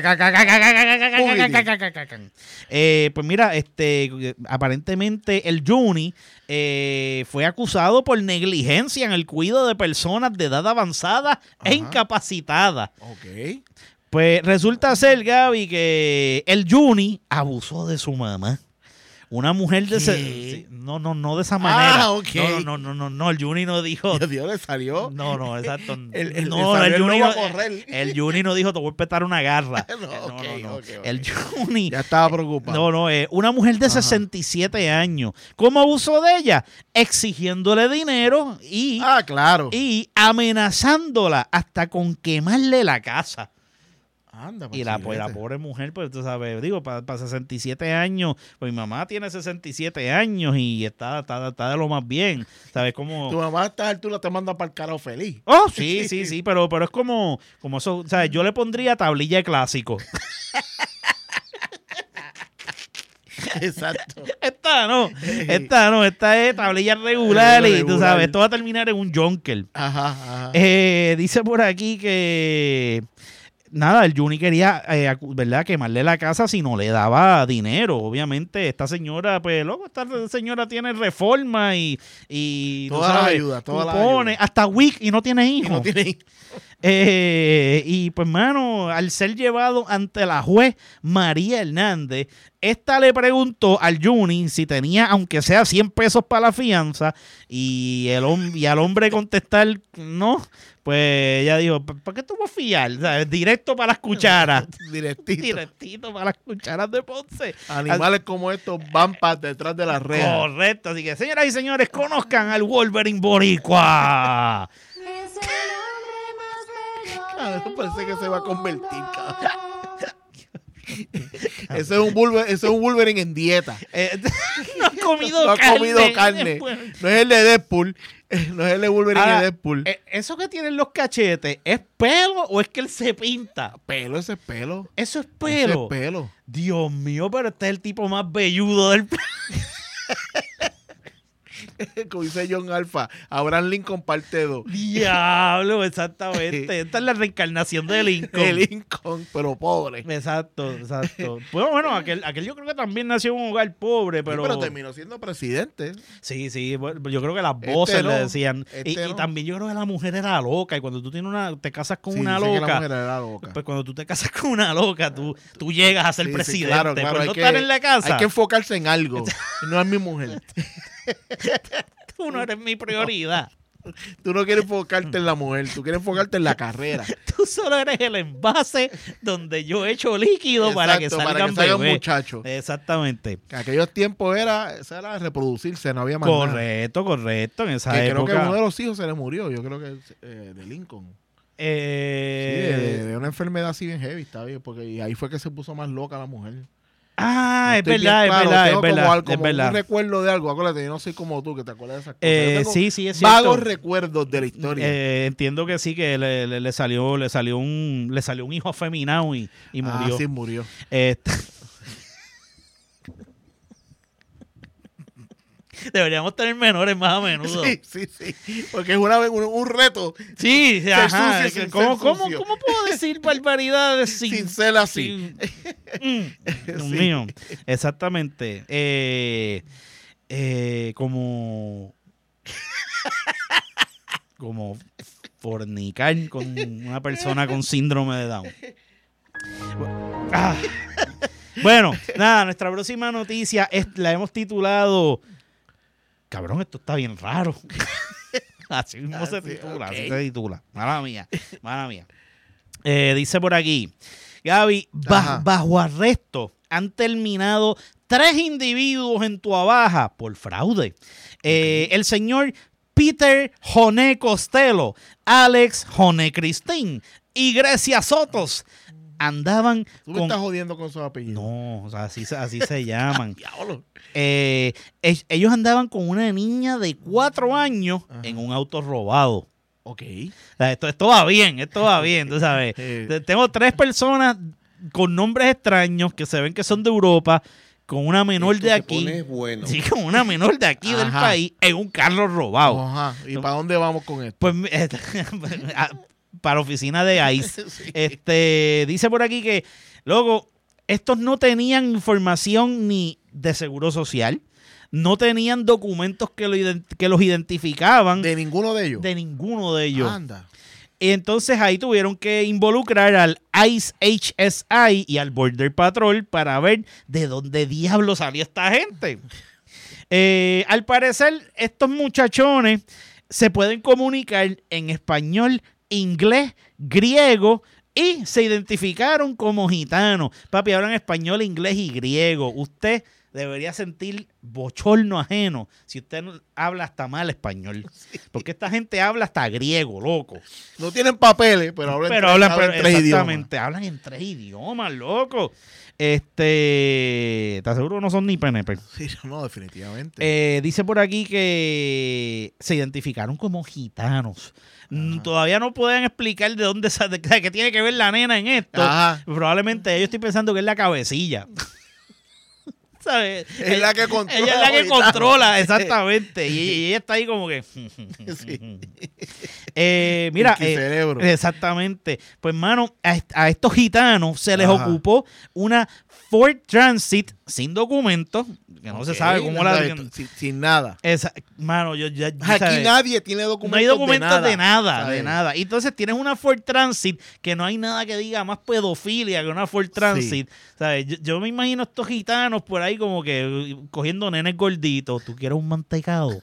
carro. Pues mira, aparentemente el Juni fue acusado por negligencia en el cuidado de personas de edad avanzada e incapacitadas. Ok. Pues resulta ser, Gaby, que el Juni abusó de su mamá. Una mujer de no de esa manera. Ok. No, el Juni no dijo. Dios le salió. No, exacto. El Juni va a correr. El Juni no dijo, te voy a petar una garra. No. El Juni. Ya estaba preocupado. Una mujer de 67 años. ¿Cómo abusó de ella? Exigiéndole dinero claro. y amenazándola hasta con quemarle la casa. Anda, Y la pobre mujer, pues tú sabes, digo, para 67 años, pues mi mamá tiene 67 años y está de lo más bien, ¿sabes? Como... Tu mamá a esta altura te manda para el carajo feliz. Oh, sí, pero es como eso, ¿sabes? Yo le pondría tablilla de clásico. Exacto. Esta es tablilla regular y tú sabes, esto va a terminar en un junker. Ajá. Dice por aquí que... Nada, el Juni quería, ¿verdad?, quemarle la casa si no le daba dinero. Obviamente, esta señora, pues, loco, esta señora tiene reforma y todas las ayudas, hasta WIC y no tiene hijos. Y Y pues, mano, al ser llevado ante la juez María Hernández, esta le preguntó al Juni si tenía, aunque sea 100 pesos para la fianza, y al hombre contestar no. Pues ella dijo, ¿para qué tú vas a fiar? O sea, directo para las cucharas. Directito para las cucharas de Ponce. Animales como estos van para detrás de las redes. Correcto. Así que, señoras y señores, conozcan al Wolverine boricua. Es el hombre más bello. Parece que se va a convertir, cabrón. Ese es un Wolverine en dieta. No ha comido carne. No es el de Deadpool. No es el de Wolverine de Deadpool. ¿Eso que tienen los cachetes es pelo o es que él se pinta? Pelo, ese es pelo. Eso es pelo. Ese es pelo. Dios mío, pero este es el tipo más velludo del Como dice John Alpha, Abraham Lincoln parte 2. Diablo, exactamente. Esta es la reencarnación de Lincoln. De Lincoln, pero pobre. Exacto. Bueno, aquel yo creo que también nació en un hogar pobre, pero... Pero terminó siendo presidente. Sí, bueno, yo creo que las voces no, le decían. Y no. también yo creo que la mujer era loca. Y cuando tú te casas con Sí, una dicen que la loca, mujer era loca. pues cuando tú te casas con una loca, tú llegas a ser Sí, sí, presidente. claro, Pues hay no que- estar en la casa. Hay que enfocarse en algo. No es mi mujer. Tú no eres mi prioridad. Tú no quieres enfocarte en la mujer, tú quieres enfocarte en la carrera. Tú solo eres el envase donde yo echo líquido para que Exacto, salgan salgan bebés. muchachos. Exactamente. Que aquellos tiempos eso era reproducirse, no había más nada. Correcto. En esa Que creo época. que uno de los hijos se le murió, yo creo que de Lincoln. Sí, de una enfermedad así bien heavy, está bien, porque y ahí fue que se puso más loca la mujer. Ah, No es estoy bien verdad, claro, es tengo verdad. como es un verdad. recuerdo de algo, acuérdate, yo no soy como tú que te acuerdas de esas cosas. Yo tengo Sí, es cierto. vagos recuerdos de la historia. Entiendo que sí, que le salió un hijo afeminado y murió. Sí, murió. Este- Deberíamos tener menores más a menudo. Sí. Porque es un reto Sí, ajá. sucio sin ¿Cómo ser sucio. puedo decir barbaridades sin ser así. Dios Sí. mío, exactamente. Como fornicar con una persona con síndrome de Down. Ah. Bueno, nada, nuestra próxima noticia la hemos titulado... Cabrón, esto está bien raro. Así mismo se titula, ok. así se titula. Mala mía. Dice por aquí, Gaby, Ajá. bajo arresto han terminado 3 individuos en Tuabaja por fraude. El señor Peter Joné Costello, Alex Joné Cristín y Grecia Sotos andaban Tú me estás jodiendo con esos apellidos. No, o sea, así se llaman. Diablo. Ellos andaban con una niña de 4 años Ajá. en un auto robado. Ok. O sea, esto va bien, tú sabes. Tengo 3 personas con nombres extraños que se ven que son de Europa, con una menor de aquí. Bueno. Sí, con una menor de aquí del Ajá. país en un carro robado. Ajá. ¿Y para dónde vamos con esto? Pues para oficina de ICE. Sí. Dice por aquí que, luego, estos no tenían información ni de seguro social, no tenían documentos que los identificaban ¿De ninguno de ellos? de ninguno de ellos. Anda. Y entonces ahí tuvieron que involucrar al ICE HSI y al Border Patrol para ver de dónde diablo salía esta gente. Al parecer, estos muchachones se pueden comunicar en español, inglés, griego y se identificaron como gitanos. Papi, hablan español, inglés y griego. Usted debería sentir bochorno ajeno si usted no habla hasta mal español. Porque esta gente habla hasta griego, loco. No tienen papeles, pero hablan hablan en 3 idiomas. exactamente, hablan en 3 idiomas, loco. ¿Estás seguro que no son ni PNP? Sí, no, definitivamente. Dice por aquí que se identificaron como gitanos. Todavía no pueden explicar de dónde sale, qué tiene que ver la nena en esto. Ajá. Probablemente yo estoy pensando que es la cabecilla. ¿Sabes? Es la que controla. Ella es la que ahorita. controla, exactamente. Y ella está ahí como que... Sí. Mira, Pinky cerebro. exactamente. Pues, mano, a estos gitanos se les Ajá. ocupó una Ford Transit sin documentos, que no se Ok, sabe cómo la... sin nada. Mano, yo ya... Aquí ¿sabes? nadie tiene documentos. No hay documentos de nada, ¿sabes? de nada. Y entonces tienes una Ford Transit que no hay nada que diga más pedofilia que una Ford Transit. ¿Sabes? Yo me imagino estos gitanos por ahí como que cogiendo nenes gorditos. ¿Tú quieres un mantecado?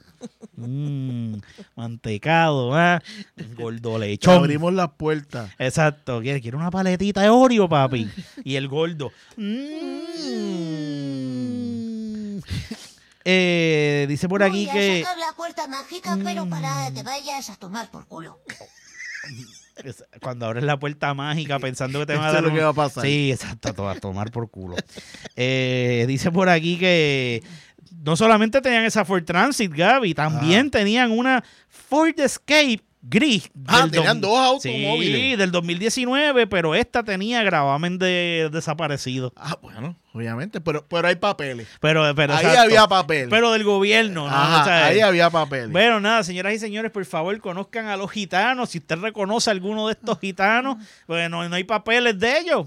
Mantecado, ¿ah? Gordo Te lechón. abrimos las puertas. Exacto. ¿Quiere una paletita de Oreo, papi? Y el gordo. Dice por aquí Voy a que... sacar la puerta mágica, pero para que te vayas a tomar por culo. Cuando abres la puerta mágica pensando que te van a Eso dar es lo que va a pasar. Sí, exacto, a tomar por culo. Dice por aquí que no solamente tenían esa Ford Transit, Gaby, también tenían una Ford Escape gris. Tenían dos automóviles. Sí, del 2019, pero esta tenía gravamen de desaparecido. Bueno, obviamente, pero hay papeles. Pero Ahí exacto. había papel. Pero del gobierno, ¿no? Ajá, O sea, ahí había papeles. Bueno, nada, señoras y señores, por favor, conozcan a los gitanos. Si usted reconoce a alguno de estos gitanos, pues no hay papeles de ellos.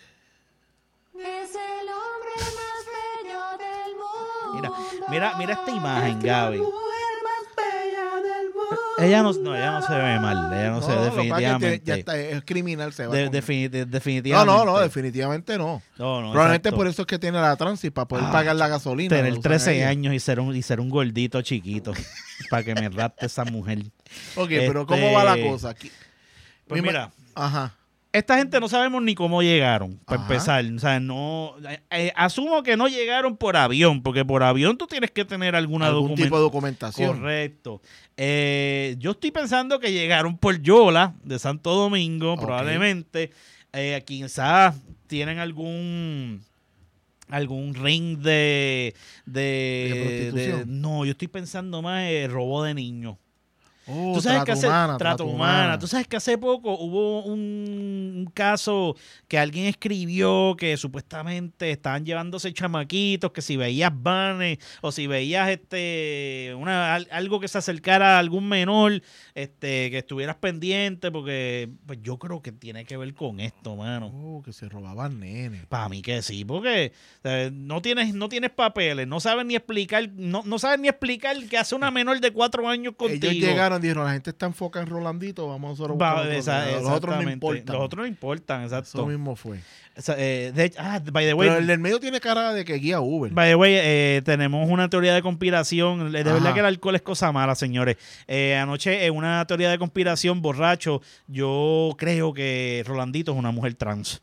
Es el hombre más bello del mundo. Mira esta imagen, Gaby. La mujer más bella del mundo. Ella no se ve mal, ella no se ve lo que pasa es que definitivamente. ya está, es criminal, se va. Definitivamente. No, definitivamente no. No, Probablemente exacto. por eso es que tiene la transit, para poder pagar la gasolina. Tener lo usan 13 ellos. años y ser un gordito chiquito para que me rapte esa mujer. Ok, pero ¿cómo va la cosa aquí? Pues mira, Ajá. esta gente no sabemos ni cómo llegaron, para Ajá. empezar. O sea, no asumo que no llegaron por avión, porque por avión tú tienes que tener Algún tipo de documentación. Correcto. Yo estoy pensando que llegaron por Yola, de Santo Domingo, Ok. probablemente. Quizás tienen algún ring de prostitución. no, yo estoy pensando más en robo de niños. Oh, Tú sabes que trata trato humana. Tú sabes que hace poco hubo un caso que alguien escribió que supuestamente estaban llevándose chamaquitos, que si veías vanes o si veías algo que se acercara a algún menor, que estuvieras pendiente, porque pues yo creo que tiene que ver con esto, mano. Oh, que se robaban nenes. Para mí que sí, porque no tienes papeles, no saben ni explicar, no saben ni explicar qué hace una menor de 4 años contigo. Ellos llegaron y dijeron, la gente está enfocada en Rolandito, vamos nosotros a buscar los otros no Exactamente. importan. Los otros no importan, Eso exacto. mismo fue. By the way, Pero el del medio tiene cara de que guía Uber. by the way, tenemos una teoría de conspiración. De verdad Ajá. que el alcohol es cosa mala, señores. Anoche, en una teoría de conspiración, borracho, yo creo que Rolandito es una mujer trans.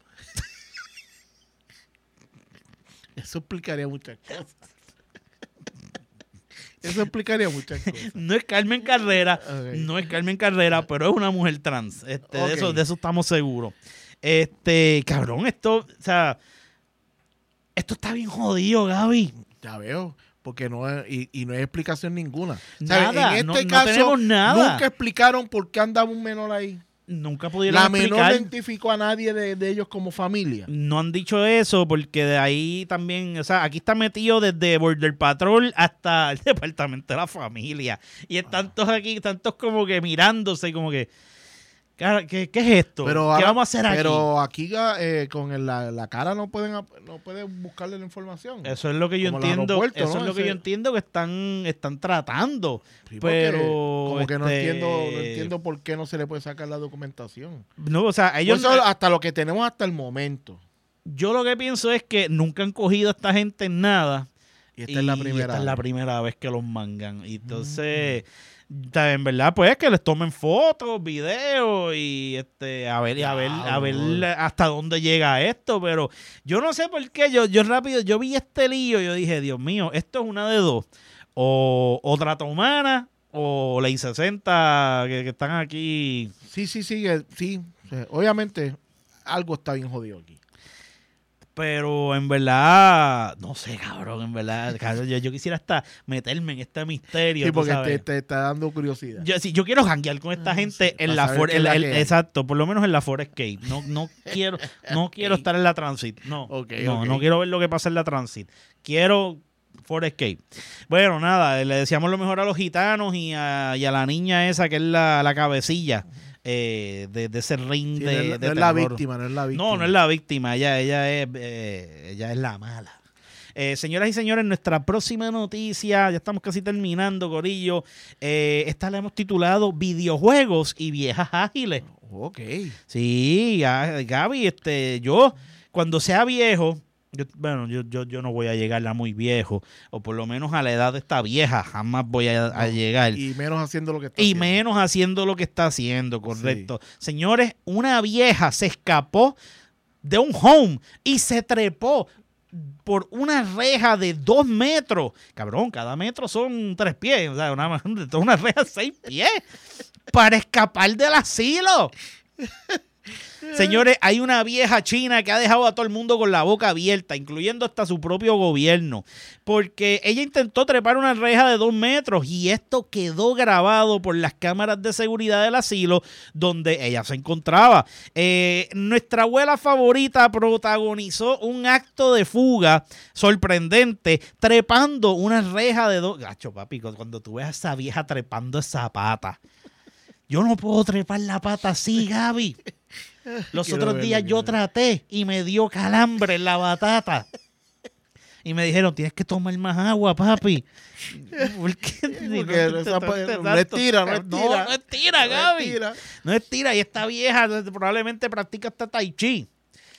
Eso explicaría muchas cosas. Eso explicaría muchas cosas. No es Carmen Carrera, Ok. no es Carmen Carrera, pero es una mujer trans. Ok. De eso estamos seguros. Cabrón, esto está bien jodido, Gaby. Ya veo. Porque no es, y no hay explicación ninguna. O Nada, sea, en este no caso, tenemos nada. nunca explicaron por qué andaba un menor ahí. Nunca pudieron La menor explicar. identificó a nadie de ellos como familia. No han dicho eso porque de ahí también, o sea, aquí está metido desde Border Patrol hasta el departamento de la familia. Y están todos aquí, tantos como que mirándose, como que, cara, ¿qué es esto? Pero ¿Qué ahora- vamos a hacer aquí? Pero aquí con la cara no pueden buscarle la información. Eso es lo que yo Como los entiendo, aeropuertos, eso ¿no? es lo que Ese- yo entiendo que están tratando. Sí, porque pero como que no entiendo por qué no se le puede sacar la documentación. No, o sea, ellos Eso hasta lo que tenemos hasta el momento. yo lo que pienso es que nunca han cogido a esta gente en nada. Y esta es la primera. Esta es la primera vez que los mangan. Y entonces, en verdad, pues que les tomen fotos, videos y a ver hasta dónde llega esto. Pero yo no sé por qué. Yo rápido, yo vi este lío y yo dije, Dios mío, esto es una de dos. O trata humana o Ley 60 que están aquí. Sí. Sí. O sea, obviamente, algo está bien jodido aquí. Pero en verdad, no sé, cabrón, en verdad, cabrón, yo quisiera hasta meterme en este misterio. Sí, tú porque sabes. te está dando curiosidad. Yo quiero janguear con esta gente en para la saber qué es la que hay. exacto, por lo menos en la Forescape. No quiero estar en la Transit. No, Ok. no quiero ver lo que pasa en la Transit. Quiero Forescape. Bueno, nada, le deseamos lo mejor a los gitanos y a la niña esa que es la cabecilla de ese ring Sí, de no es terror. la víctima, no es la víctima. No es la víctima, ella es la mala. Señoras y señores, nuestra próxima noticia, ya estamos casi terminando, corillo. Esta la hemos titulado Videojuegos y Viejas Ágiles. Ok. Sí, Gaby, yo cuando sea viejo, yo no voy a llegar a muy viejo, o por lo menos a la edad de esta vieja, jamás voy a llegar. Y menos haciendo lo que está Y haciendo. menos haciendo lo que está haciendo, correcto. Señores, una vieja se escapó de un home y se trepó por una reja de 2 metros. Cabrón, cada metro son 3 pies. O sea, una reja de 6 pies para escapar del asilo. Señores, hay una vieja china que ha dejado a todo el mundo con la boca abierta, incluyendo hasta su propio gobierno, porque ella intentó trepar una reja de 2 metros y esto quedó grabado por las cámaras de seguridad del asilo donde ella se encontraba. Nuestra abuela favorita protagonizó un acto de fuga sorprendente trepando una reja de 2... Gacho, papi, cuando tú ves a esa vieja trepando esa pata, yo no puedo trepar la pata así, Gaby. Los otros días yo traté y me dio calambre en la batata. Y me dijeron, tienes que tomar más agua, papi. ¿Por qué? Porque no es tira, No es tira, Gaby. No es tira. Y esta vieja probablemente practica hasta tai chi.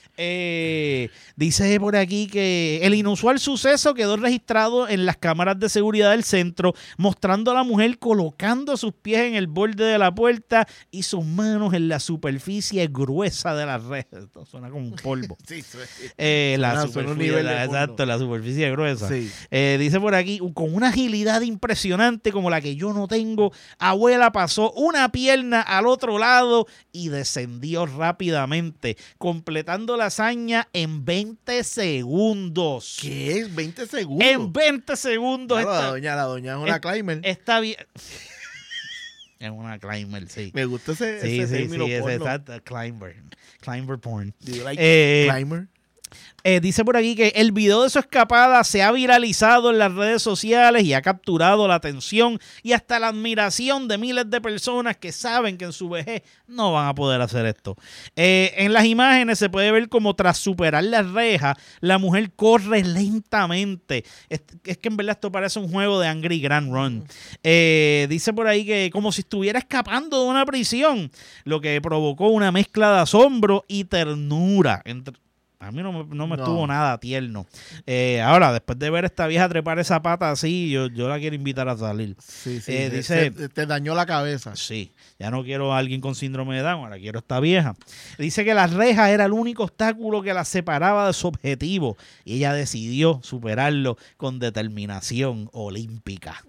Dice por aquí que el inusual suceso quedó registrado en las cámaras de seguridad del centro, mostrando a la mujer colocando sus pies en el borde de la puerta y sus manos en la superficie gruesa de la reja. Esto suena como un polvo. Sí, La superficie gruesa. Sí. Dice por aquí, con una agilidad impresionante como la que yo no tengo, abuela pasó una pierna al otro lado y descendió rápidamente, completando la hazaña en 20 segundos. ¿Qué es? 20 segundos. En 20 segundos. Claro, la doña es una climber. Está bien. Es una climber, sí. Me gusta ese término porno. Exacto. Climber porn. Do you like climber? Dice por aquí que el video de su escapada se ha viralizado en las redes sociales y ha capturado la atención y hasta la admiración de miles de personas que saben que en su vejez no van a poder hacer esto. En las imágenes se puede ver como tras superar la reja, la mujer corre lentamente. Es que en verdad esto parece un juego de Angry Grand Run. Dice por ahí que como si estuviera escapando de una prisión, lo que provocó una mezcla de asombro y ternura a mí no me estuvo nada tierno. Ahora, después de ver a esta vieja trepar esa pata así, yo la quiero invitar a salir. Sí, dice, te dañó la cabeza. Sí, ya no quiero a alguien con síndrome de Down, ahora quiero a esta vieja. Dice que la reja era el único obstáculo que la separaba de su objetivo y ella decidió superarlo con determinación olímpica.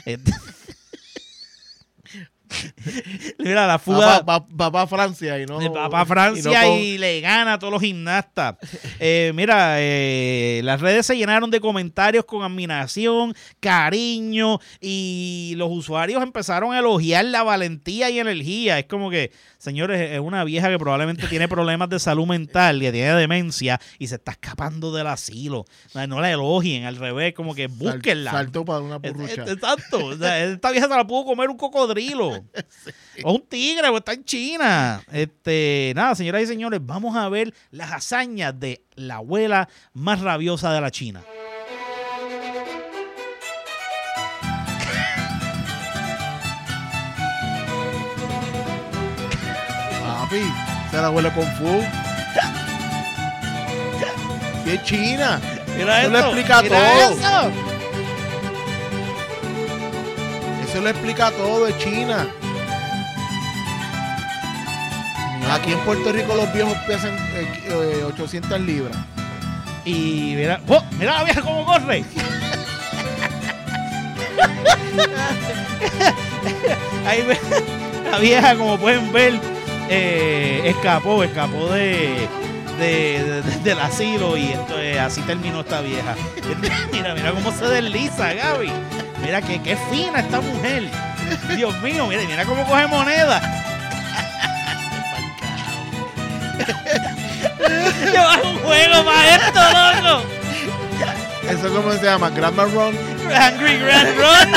Mira, la fuga va para Francia y no va para Francia y le gana a todos los gimnastas. Mira, las redes se llenaron de comentarios con admiración, cariño, y los usuarios empezaron a elogiar la valentía y energía. Es como que, señores, es una vieja que probablemente tiene problemas de salud mental, que tiene demencia y se está escapando del asilo. O sea, no la elogien, al revés, como que búsquenla. Saltó para una purrucha. Exacto. O sea, esta vieja se la pudo comer un cocodrilo. Sí. O un tigre, o está en China. Nada, señoras y señores, vamos a ver las hazañas de la abuela más rabiosa de la China. Papi, se la abuela Kung Fu. ¿Qué es China? Mira eso lo explica todo. Eso lo explica todo de China. Aquí en Puerto Rico los viejos pesan 800 libras. Y mira, mira la vieja cómo corre. Ahí ve, la vieja, como pueden ver, escapó del asilo y así terminó esta vieja. Mira cómo se desliza, Gaby. Mira qué fina esta mujer. Dios mío, mira cómo coge moneda. Lleva un juego para esto, loco. ¿Eso cómo se llama? ¿Grandma Run? Angry Grand Run.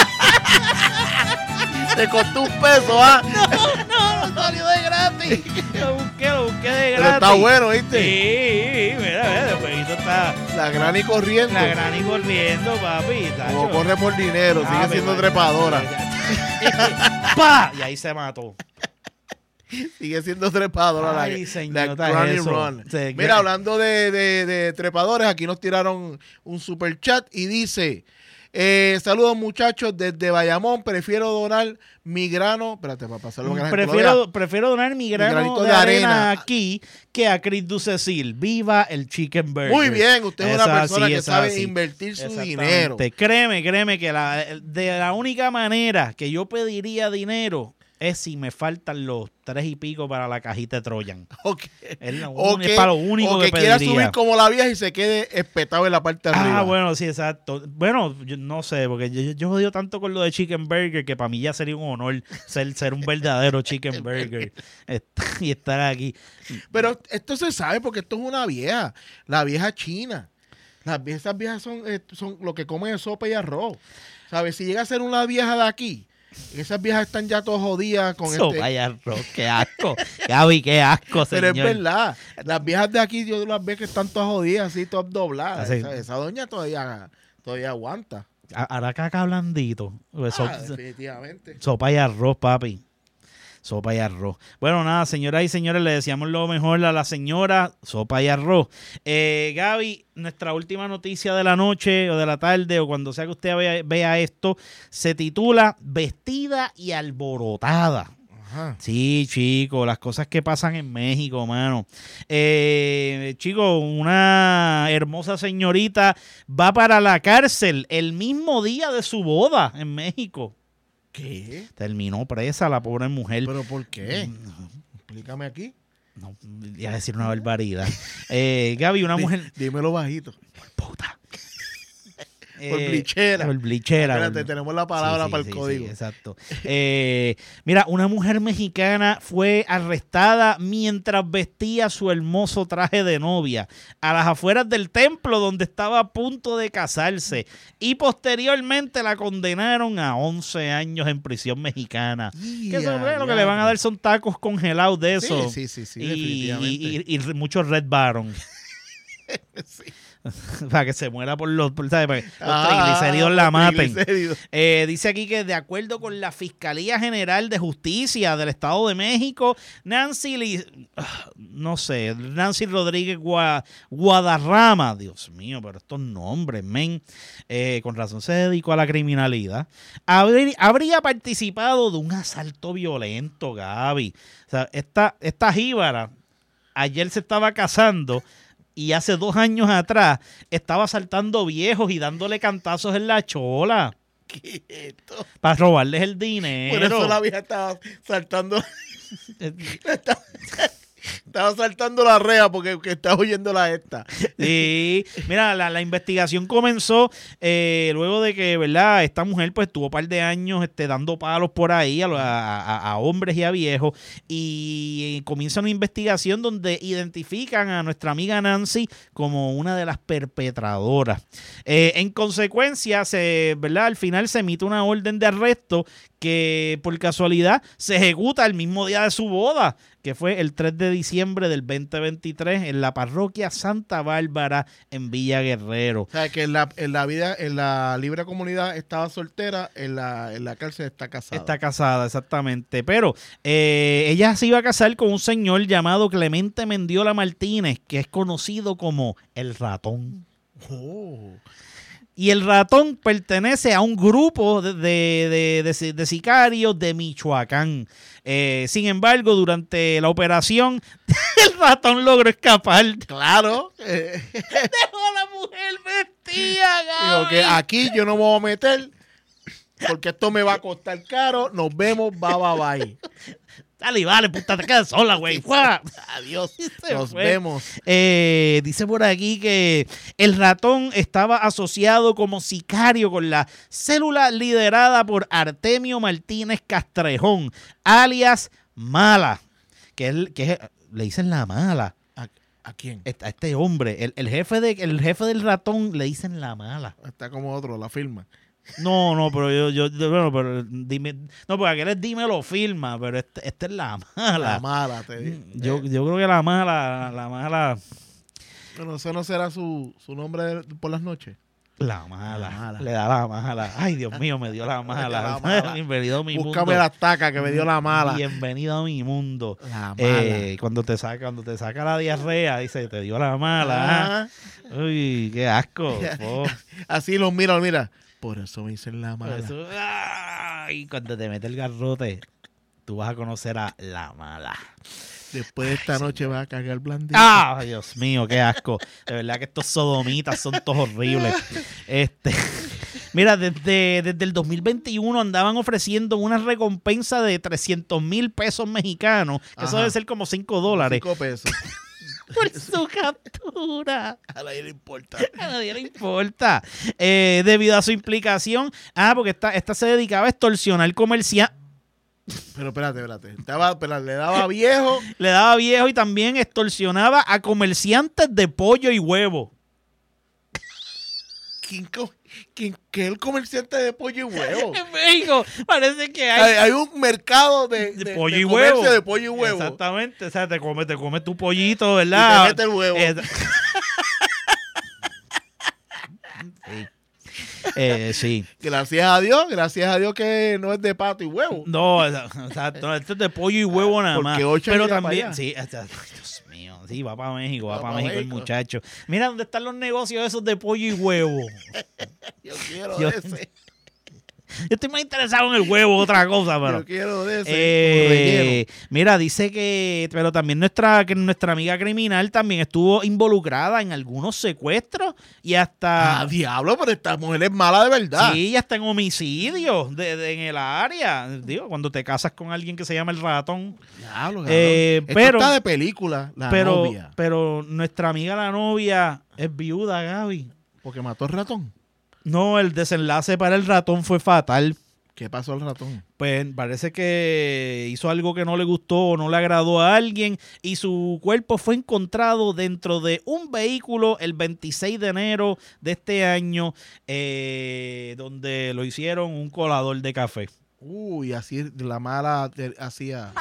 Te costó $1, ¿ah? No, salió de gratis. Lo busqué de gratis. Pero está bueno, ¿viste? Sí, mira, el jueguito está... La Granny corriendo. Papi. Como corre por dinero, sigue siendo trepadora. ¡Pah! Y ahí se mató. Sigue siendo trepadora. Ay, señor, la Granny Run. Sí, mira, hablando de trepadores, aquí nos tiraron un super chat y dice... saludos muchachos desde Bayamón, prefiero donar mi grano, espérate para pasarlo que la gente lo vea. Prefiero donar mi grano de arena aquí que a Chris Ducecil. Viva el Chicken Burger. Muy bien, usted es una persona que sabe invertir su dinero. Créeme que de la única manera que yo pediría dinero es si me faltan los 3 y pico para la cajita de Troyan. Ok. Es O para lo único o que quiera pediría. subir como la vieja y se quede espetado en la parte de arriba. Bueno, sí, exacto. Bueno, yo no sé, porque yo jodido tanto con lo de Chicken Burger que para mí ya sería un honor ser un verdadero Chicken Burger y estar aquí. Pero esto se sabe porque esto es una vieja. La vieja china. Esas viejas son lo que comen es sopa y arroz. ¿Sabes? Si llega a ser una vieja de aquí, esas viejas están ya todas jodidas con Sopa y arroz, qué asco. Gaby, qué asco, Pero señor. es verdad. Las viejas de aquí yo las veo que están todas jodidas, así, todas dobladas. Así. Esa doña todavía aguanta. Hará caca blandito. Definitivamente. Sopa y arroz, papi. Sopa y arroz. Bueno, nada, señoras y señores, le deseamos lo mejor a la señora. Sopa y arroz. Gaby, nuestra última noticia de la noche o de la tarde o cuando sea que usted vea esto, se titula Vestida y alborotada. Ajá. Sí, chicos, las cosas que pasan en México, mano. Chicos, una hermosa señorita va para la cárcel el mismo día de su boda en México. ¿Qué? Terminó presa la pobre mujer. ¿Pero por qué? Explícame aquí. No, iba a decir una barbaridad. Gaby, una mujer... Dímelo bajito. Puta. Por blichera. Por blichera. Espérate, tenemos la palabra para el sí, código. Sí, exacto. Mira, una mujer mexicana fue arrestada mientras vestía su hermoso traje de novia a las afueras del templo donde estaba a punto de casarse y posteriormente la condenaron a 11 años en prisión mexicana. Que eso, lo que le van a dar son tacos congelados de eso. Sí, definitivamente. Y muchos Red Baron. Sí. Para que se muera ¿sabes? Para que los triglicéridos la maten. Triglicéridos. Dice aquí que de acuerdo con la Fiscalía General de Justicia del Estado de México, Nancy Rodríguez Guadarrama, Dios mío, pero estos nombres, men, con razón se dedicó a la criminalidad, habría participado de un asalto violento, Gaby. O sea, esta jíbara ayer se estaba casando y hace 2 años atrás estaba asaltando viejos y dándole cantazos en la chola. ¿Qué es esto? Para robarles el dinero. Por eso la vieja estaba saltando. Estaba saltando la rea porque estaba oyéndola esta. Sí, mira, la investigación comenzó luego de que, ¿verdad? Esta mujer pues tuvo un par de años dando palos por ahí a hombres y a viejos y comienza una investigación donde identifican a nuestra amiga Nancy como una de las perpetradoras. En consecuencia, ¿verdad? Al final se emite una orden de arresto que por casualidad se ejecuta el mismo día de su boda, que fue el 3 de diciembre del 2023 en la parroquia Santa Bárbara en Villa Guerrero. O sea, que en la libre comunidad estaba soltera, en la cárcel está casada. Está casada, exactamente. Pero ella se iba a casar con un señor llamado Clemente Mendiola Martínez, que es conocido como el Ratón. Oh. Y el Ratón pertenece a un grupo de sicarios de Michoacán. Sin embargo, durante la operación, el Ratón logró escapar. Claro. Dejó a la mujer vestida, Gaby. Digo que aquí yo no me voy a meter porque esto me va a costar caro. Nos vemos, bye. Dale, vale, puta, te quedas sola, güey. ¡Fua! Adiós. Se Nos fue. vemos. Dice por aquí que el Ratón estaba asociado como sicario con la célula liderada por Artemio Martínez Castrejón, alias Mala, le dicen la Mala. ¿A quién? A este hombre, el jefe del Ratón le dicen la Mala. Está como otro, la firma. No, pero bueno, pero dime, no, porque aquel es Dímelo Firma, pero este es la Mala. La mala, te digo. Yo creo que la Mala. Bueno, eso no será su nombre por las noches. La mala. La mala. Le da la mala. Ay, Dios mío, me dio la mala. La mala. Bienvenido a mi Búscame mundo. la taca que me dio la mala. Bienvenido a mi mundo. La mala. Cuando te saca la diarrea, dice, te dio la mala. Ah. Uy, qué asco. Oh. Así los mira. Por eso me dicen la Por mala. eso, ay, cuando te mete el garrote, tú vas a conocer a la mala. Después de esta noche vas a cagar blandito. ¡Ah! Dios mío, qué asco. De verdad que estos sodomitas son todos horribles. Mira, desde el 2021 andaban ofreciendo una recompensa de 300,000 pesos mexicanos. Que eso Ajá. debe ser como $5. 5 pesos. Por su captura. A nadie le importa. A nadie le importa. Debido a su implicación. Porque esta se dedicaba a extorsionar comerciantes. Pero espérate. Le daba viejo. Le daba viejo y también extorsionaba a comerciantes de pollo y huevo. ¿Quién que es el comerciante de pollo y huevo? En México parece que Hay un mercado de pollo y comercio huevo. de pollo y huevo. Exactamente. O sea, te comes tu pollito, ¿verdad? Y te mete el huevo. Sí. Gracias a Dios que no es de pato y huevo. No, exacto. No, esto es de pollo y huevo nada más. Porque Ocha Pero llega para también, allá. sí, Dios mío, sí, va para México, Va va para pa' México el México. muchacho. Mira dónde están los negocios esos de pollo y huevo. Yo quiero Yo- de ese. Yo estoy más interesado en el huevo, otra cosa, pero. Yo quiero de ese. con relleno. Mira, dice que, pero también nuestra amiga criminal también estuvo involucrada en algunos secuestros y hasta, Diablo, pero esta mujer es mala de verdad. sí, y hasta en homicidios en el área. Digo, cuando te casas con alguien que se llama el ratón. Diablo, cabrón. Pero- Esto está de película, la novia. Pero nuestra amiga la novia es viuda, Gaby. Porque mató al ratón. No, el desenlace para el ratón fue fatal. ¿Qué pasó al ratón? Pues parece que hizo algo que no le gustó o no le agradó a alguien y su cuerpo fue encontrado dentro de un vehículo el 26 de enero de este año, donde lo hicieron un colador de café. Uy, así la mala hacía.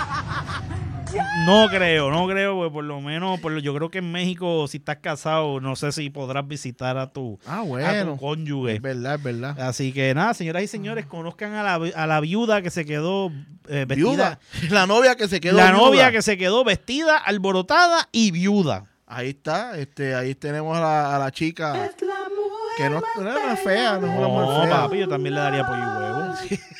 No creo, pues por lo menos, yo creo que en México, si estás casado, no sé si podrás visitar a tu Bueno. cónyuge. Es verdad. Así que nada, señoras y señores, conozcan a la viuda que se quedó vestida. Viuda. La novia que se quedó La viuda. novia que se quedó vestida, alborotada y viuda. Ahí está. Ahí tenemos a la chica. Que no es fea, no es una No, mujer fea. papi, yo también le daría pollo y huevo.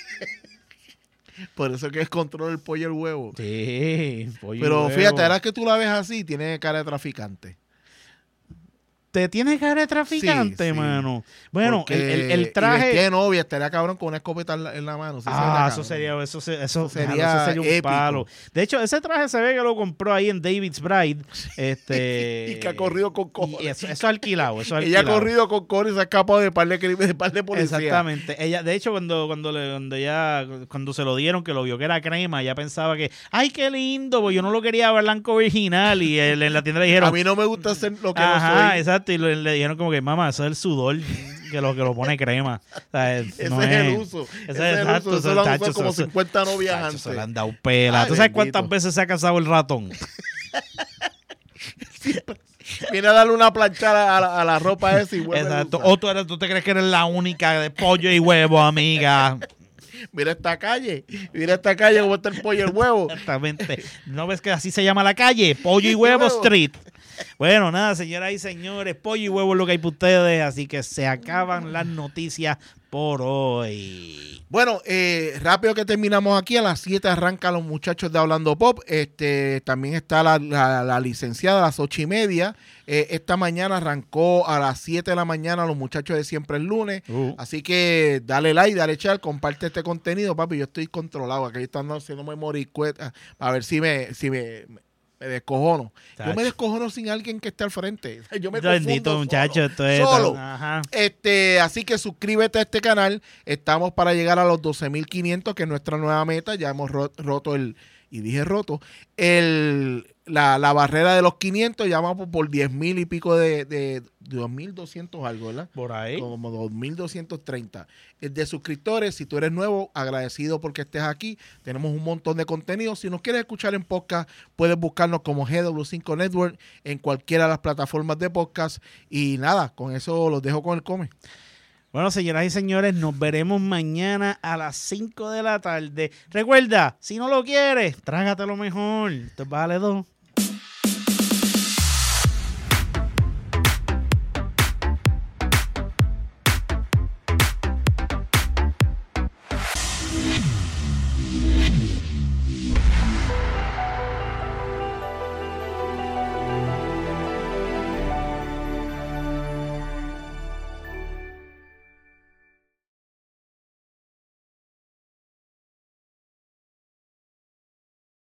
Por eso que es control el pollo y el huevo. Sí, pollo y Pero huevo. fíjate, ahora que tú la ves así, tiene cara de traficante. ¿Te tiene cara de traficante, Sí, sí. mano? Bueno, Porque- el y traje... vestida de novia, estaría cabrón con una escopeta en la mano. Sí, Eso sería cabrón. sería, Eso sería eso sería un épico. palo. De hecho, ese traje se ve que lo compró ahí en David's Bride. Y que ha corrido con cojones. Y eso es alquilado, eso es Ella ha alquilado. corrido con cojones y se ha escapado de par de policía. Exactamente. Ella, de hecho, cuando se lo dieron, que lo vio que era crema, ella pensaba que, ay, qué lindo, pues yo no lo quería blanco original. Y en la tienda le dijeron, A mí no me gusta hacer lo que ajá, no soy. exacto. Y le dijeron como que, mamá, eso es el sudor que lo pone crema. O sea, Ese no es el uso. Ese Ese es el exacto, uso. Eso lo han tacho, usado como eso- 50 novias tacho, antes. se le han dado pela. Ay, ¿Tú sabes bendito. cuántas veces se ha casado el ratón? Viene a darle una planchada a la ropa esa y vuelve a Exacto. usar. O tú te crees que eres la única de pollo y huevo, amiga. Mira esta calle cómo está el pollo y el huevo. Exactamente. ¿No ves que así se llama la calle? Pollo y Huevo Street. Bueno, nada, señoras y señores, pollo y huevo es lo que hay para ustedes, así que se acaban las noticias por hoy. Bueno, rápido que terminamos aquí, a las 7 arrancan los muchachos de Hablando Pop. También está la licenciada a las 8:30. Esta mañana arrancó a las 7 de la mañana los muchachos de Siempre el Lunes. Así que dale like, dale share, comparte este contenido, papi. Yo estoy controlado, aquí están haciéndome moricueta a ver si me descojono. Yo Tacho. me descojono sin alguien que esté al frente. Yo me Bendito confundo muchacho, esto es solo. Ajá. Así que suscríbete a este canal. Estamos para llegar a los 12,500, que es nuestra nueva meta. Ya hemos roto la barrera de los 500. Ya vamos por 10,000 y pico de 2,200 algo, ¿verdad? Por ahí. Como 2,230 de suscriptores. Si tú eres nuevo, agradecido porque estés aquí. Tenemos un montón de contenido. Si nos quieres escuchar en podcast, puedes buscarnos como GW5 Network en cualquiera de las plataformas de podcast. Y nada, con eso los dejo con el come. Bueno, señoras y señores, nos veremos mañana a las 5 de la tarde. Recuerda, si no lo quieres, trágatelo mejor. Te vale 2.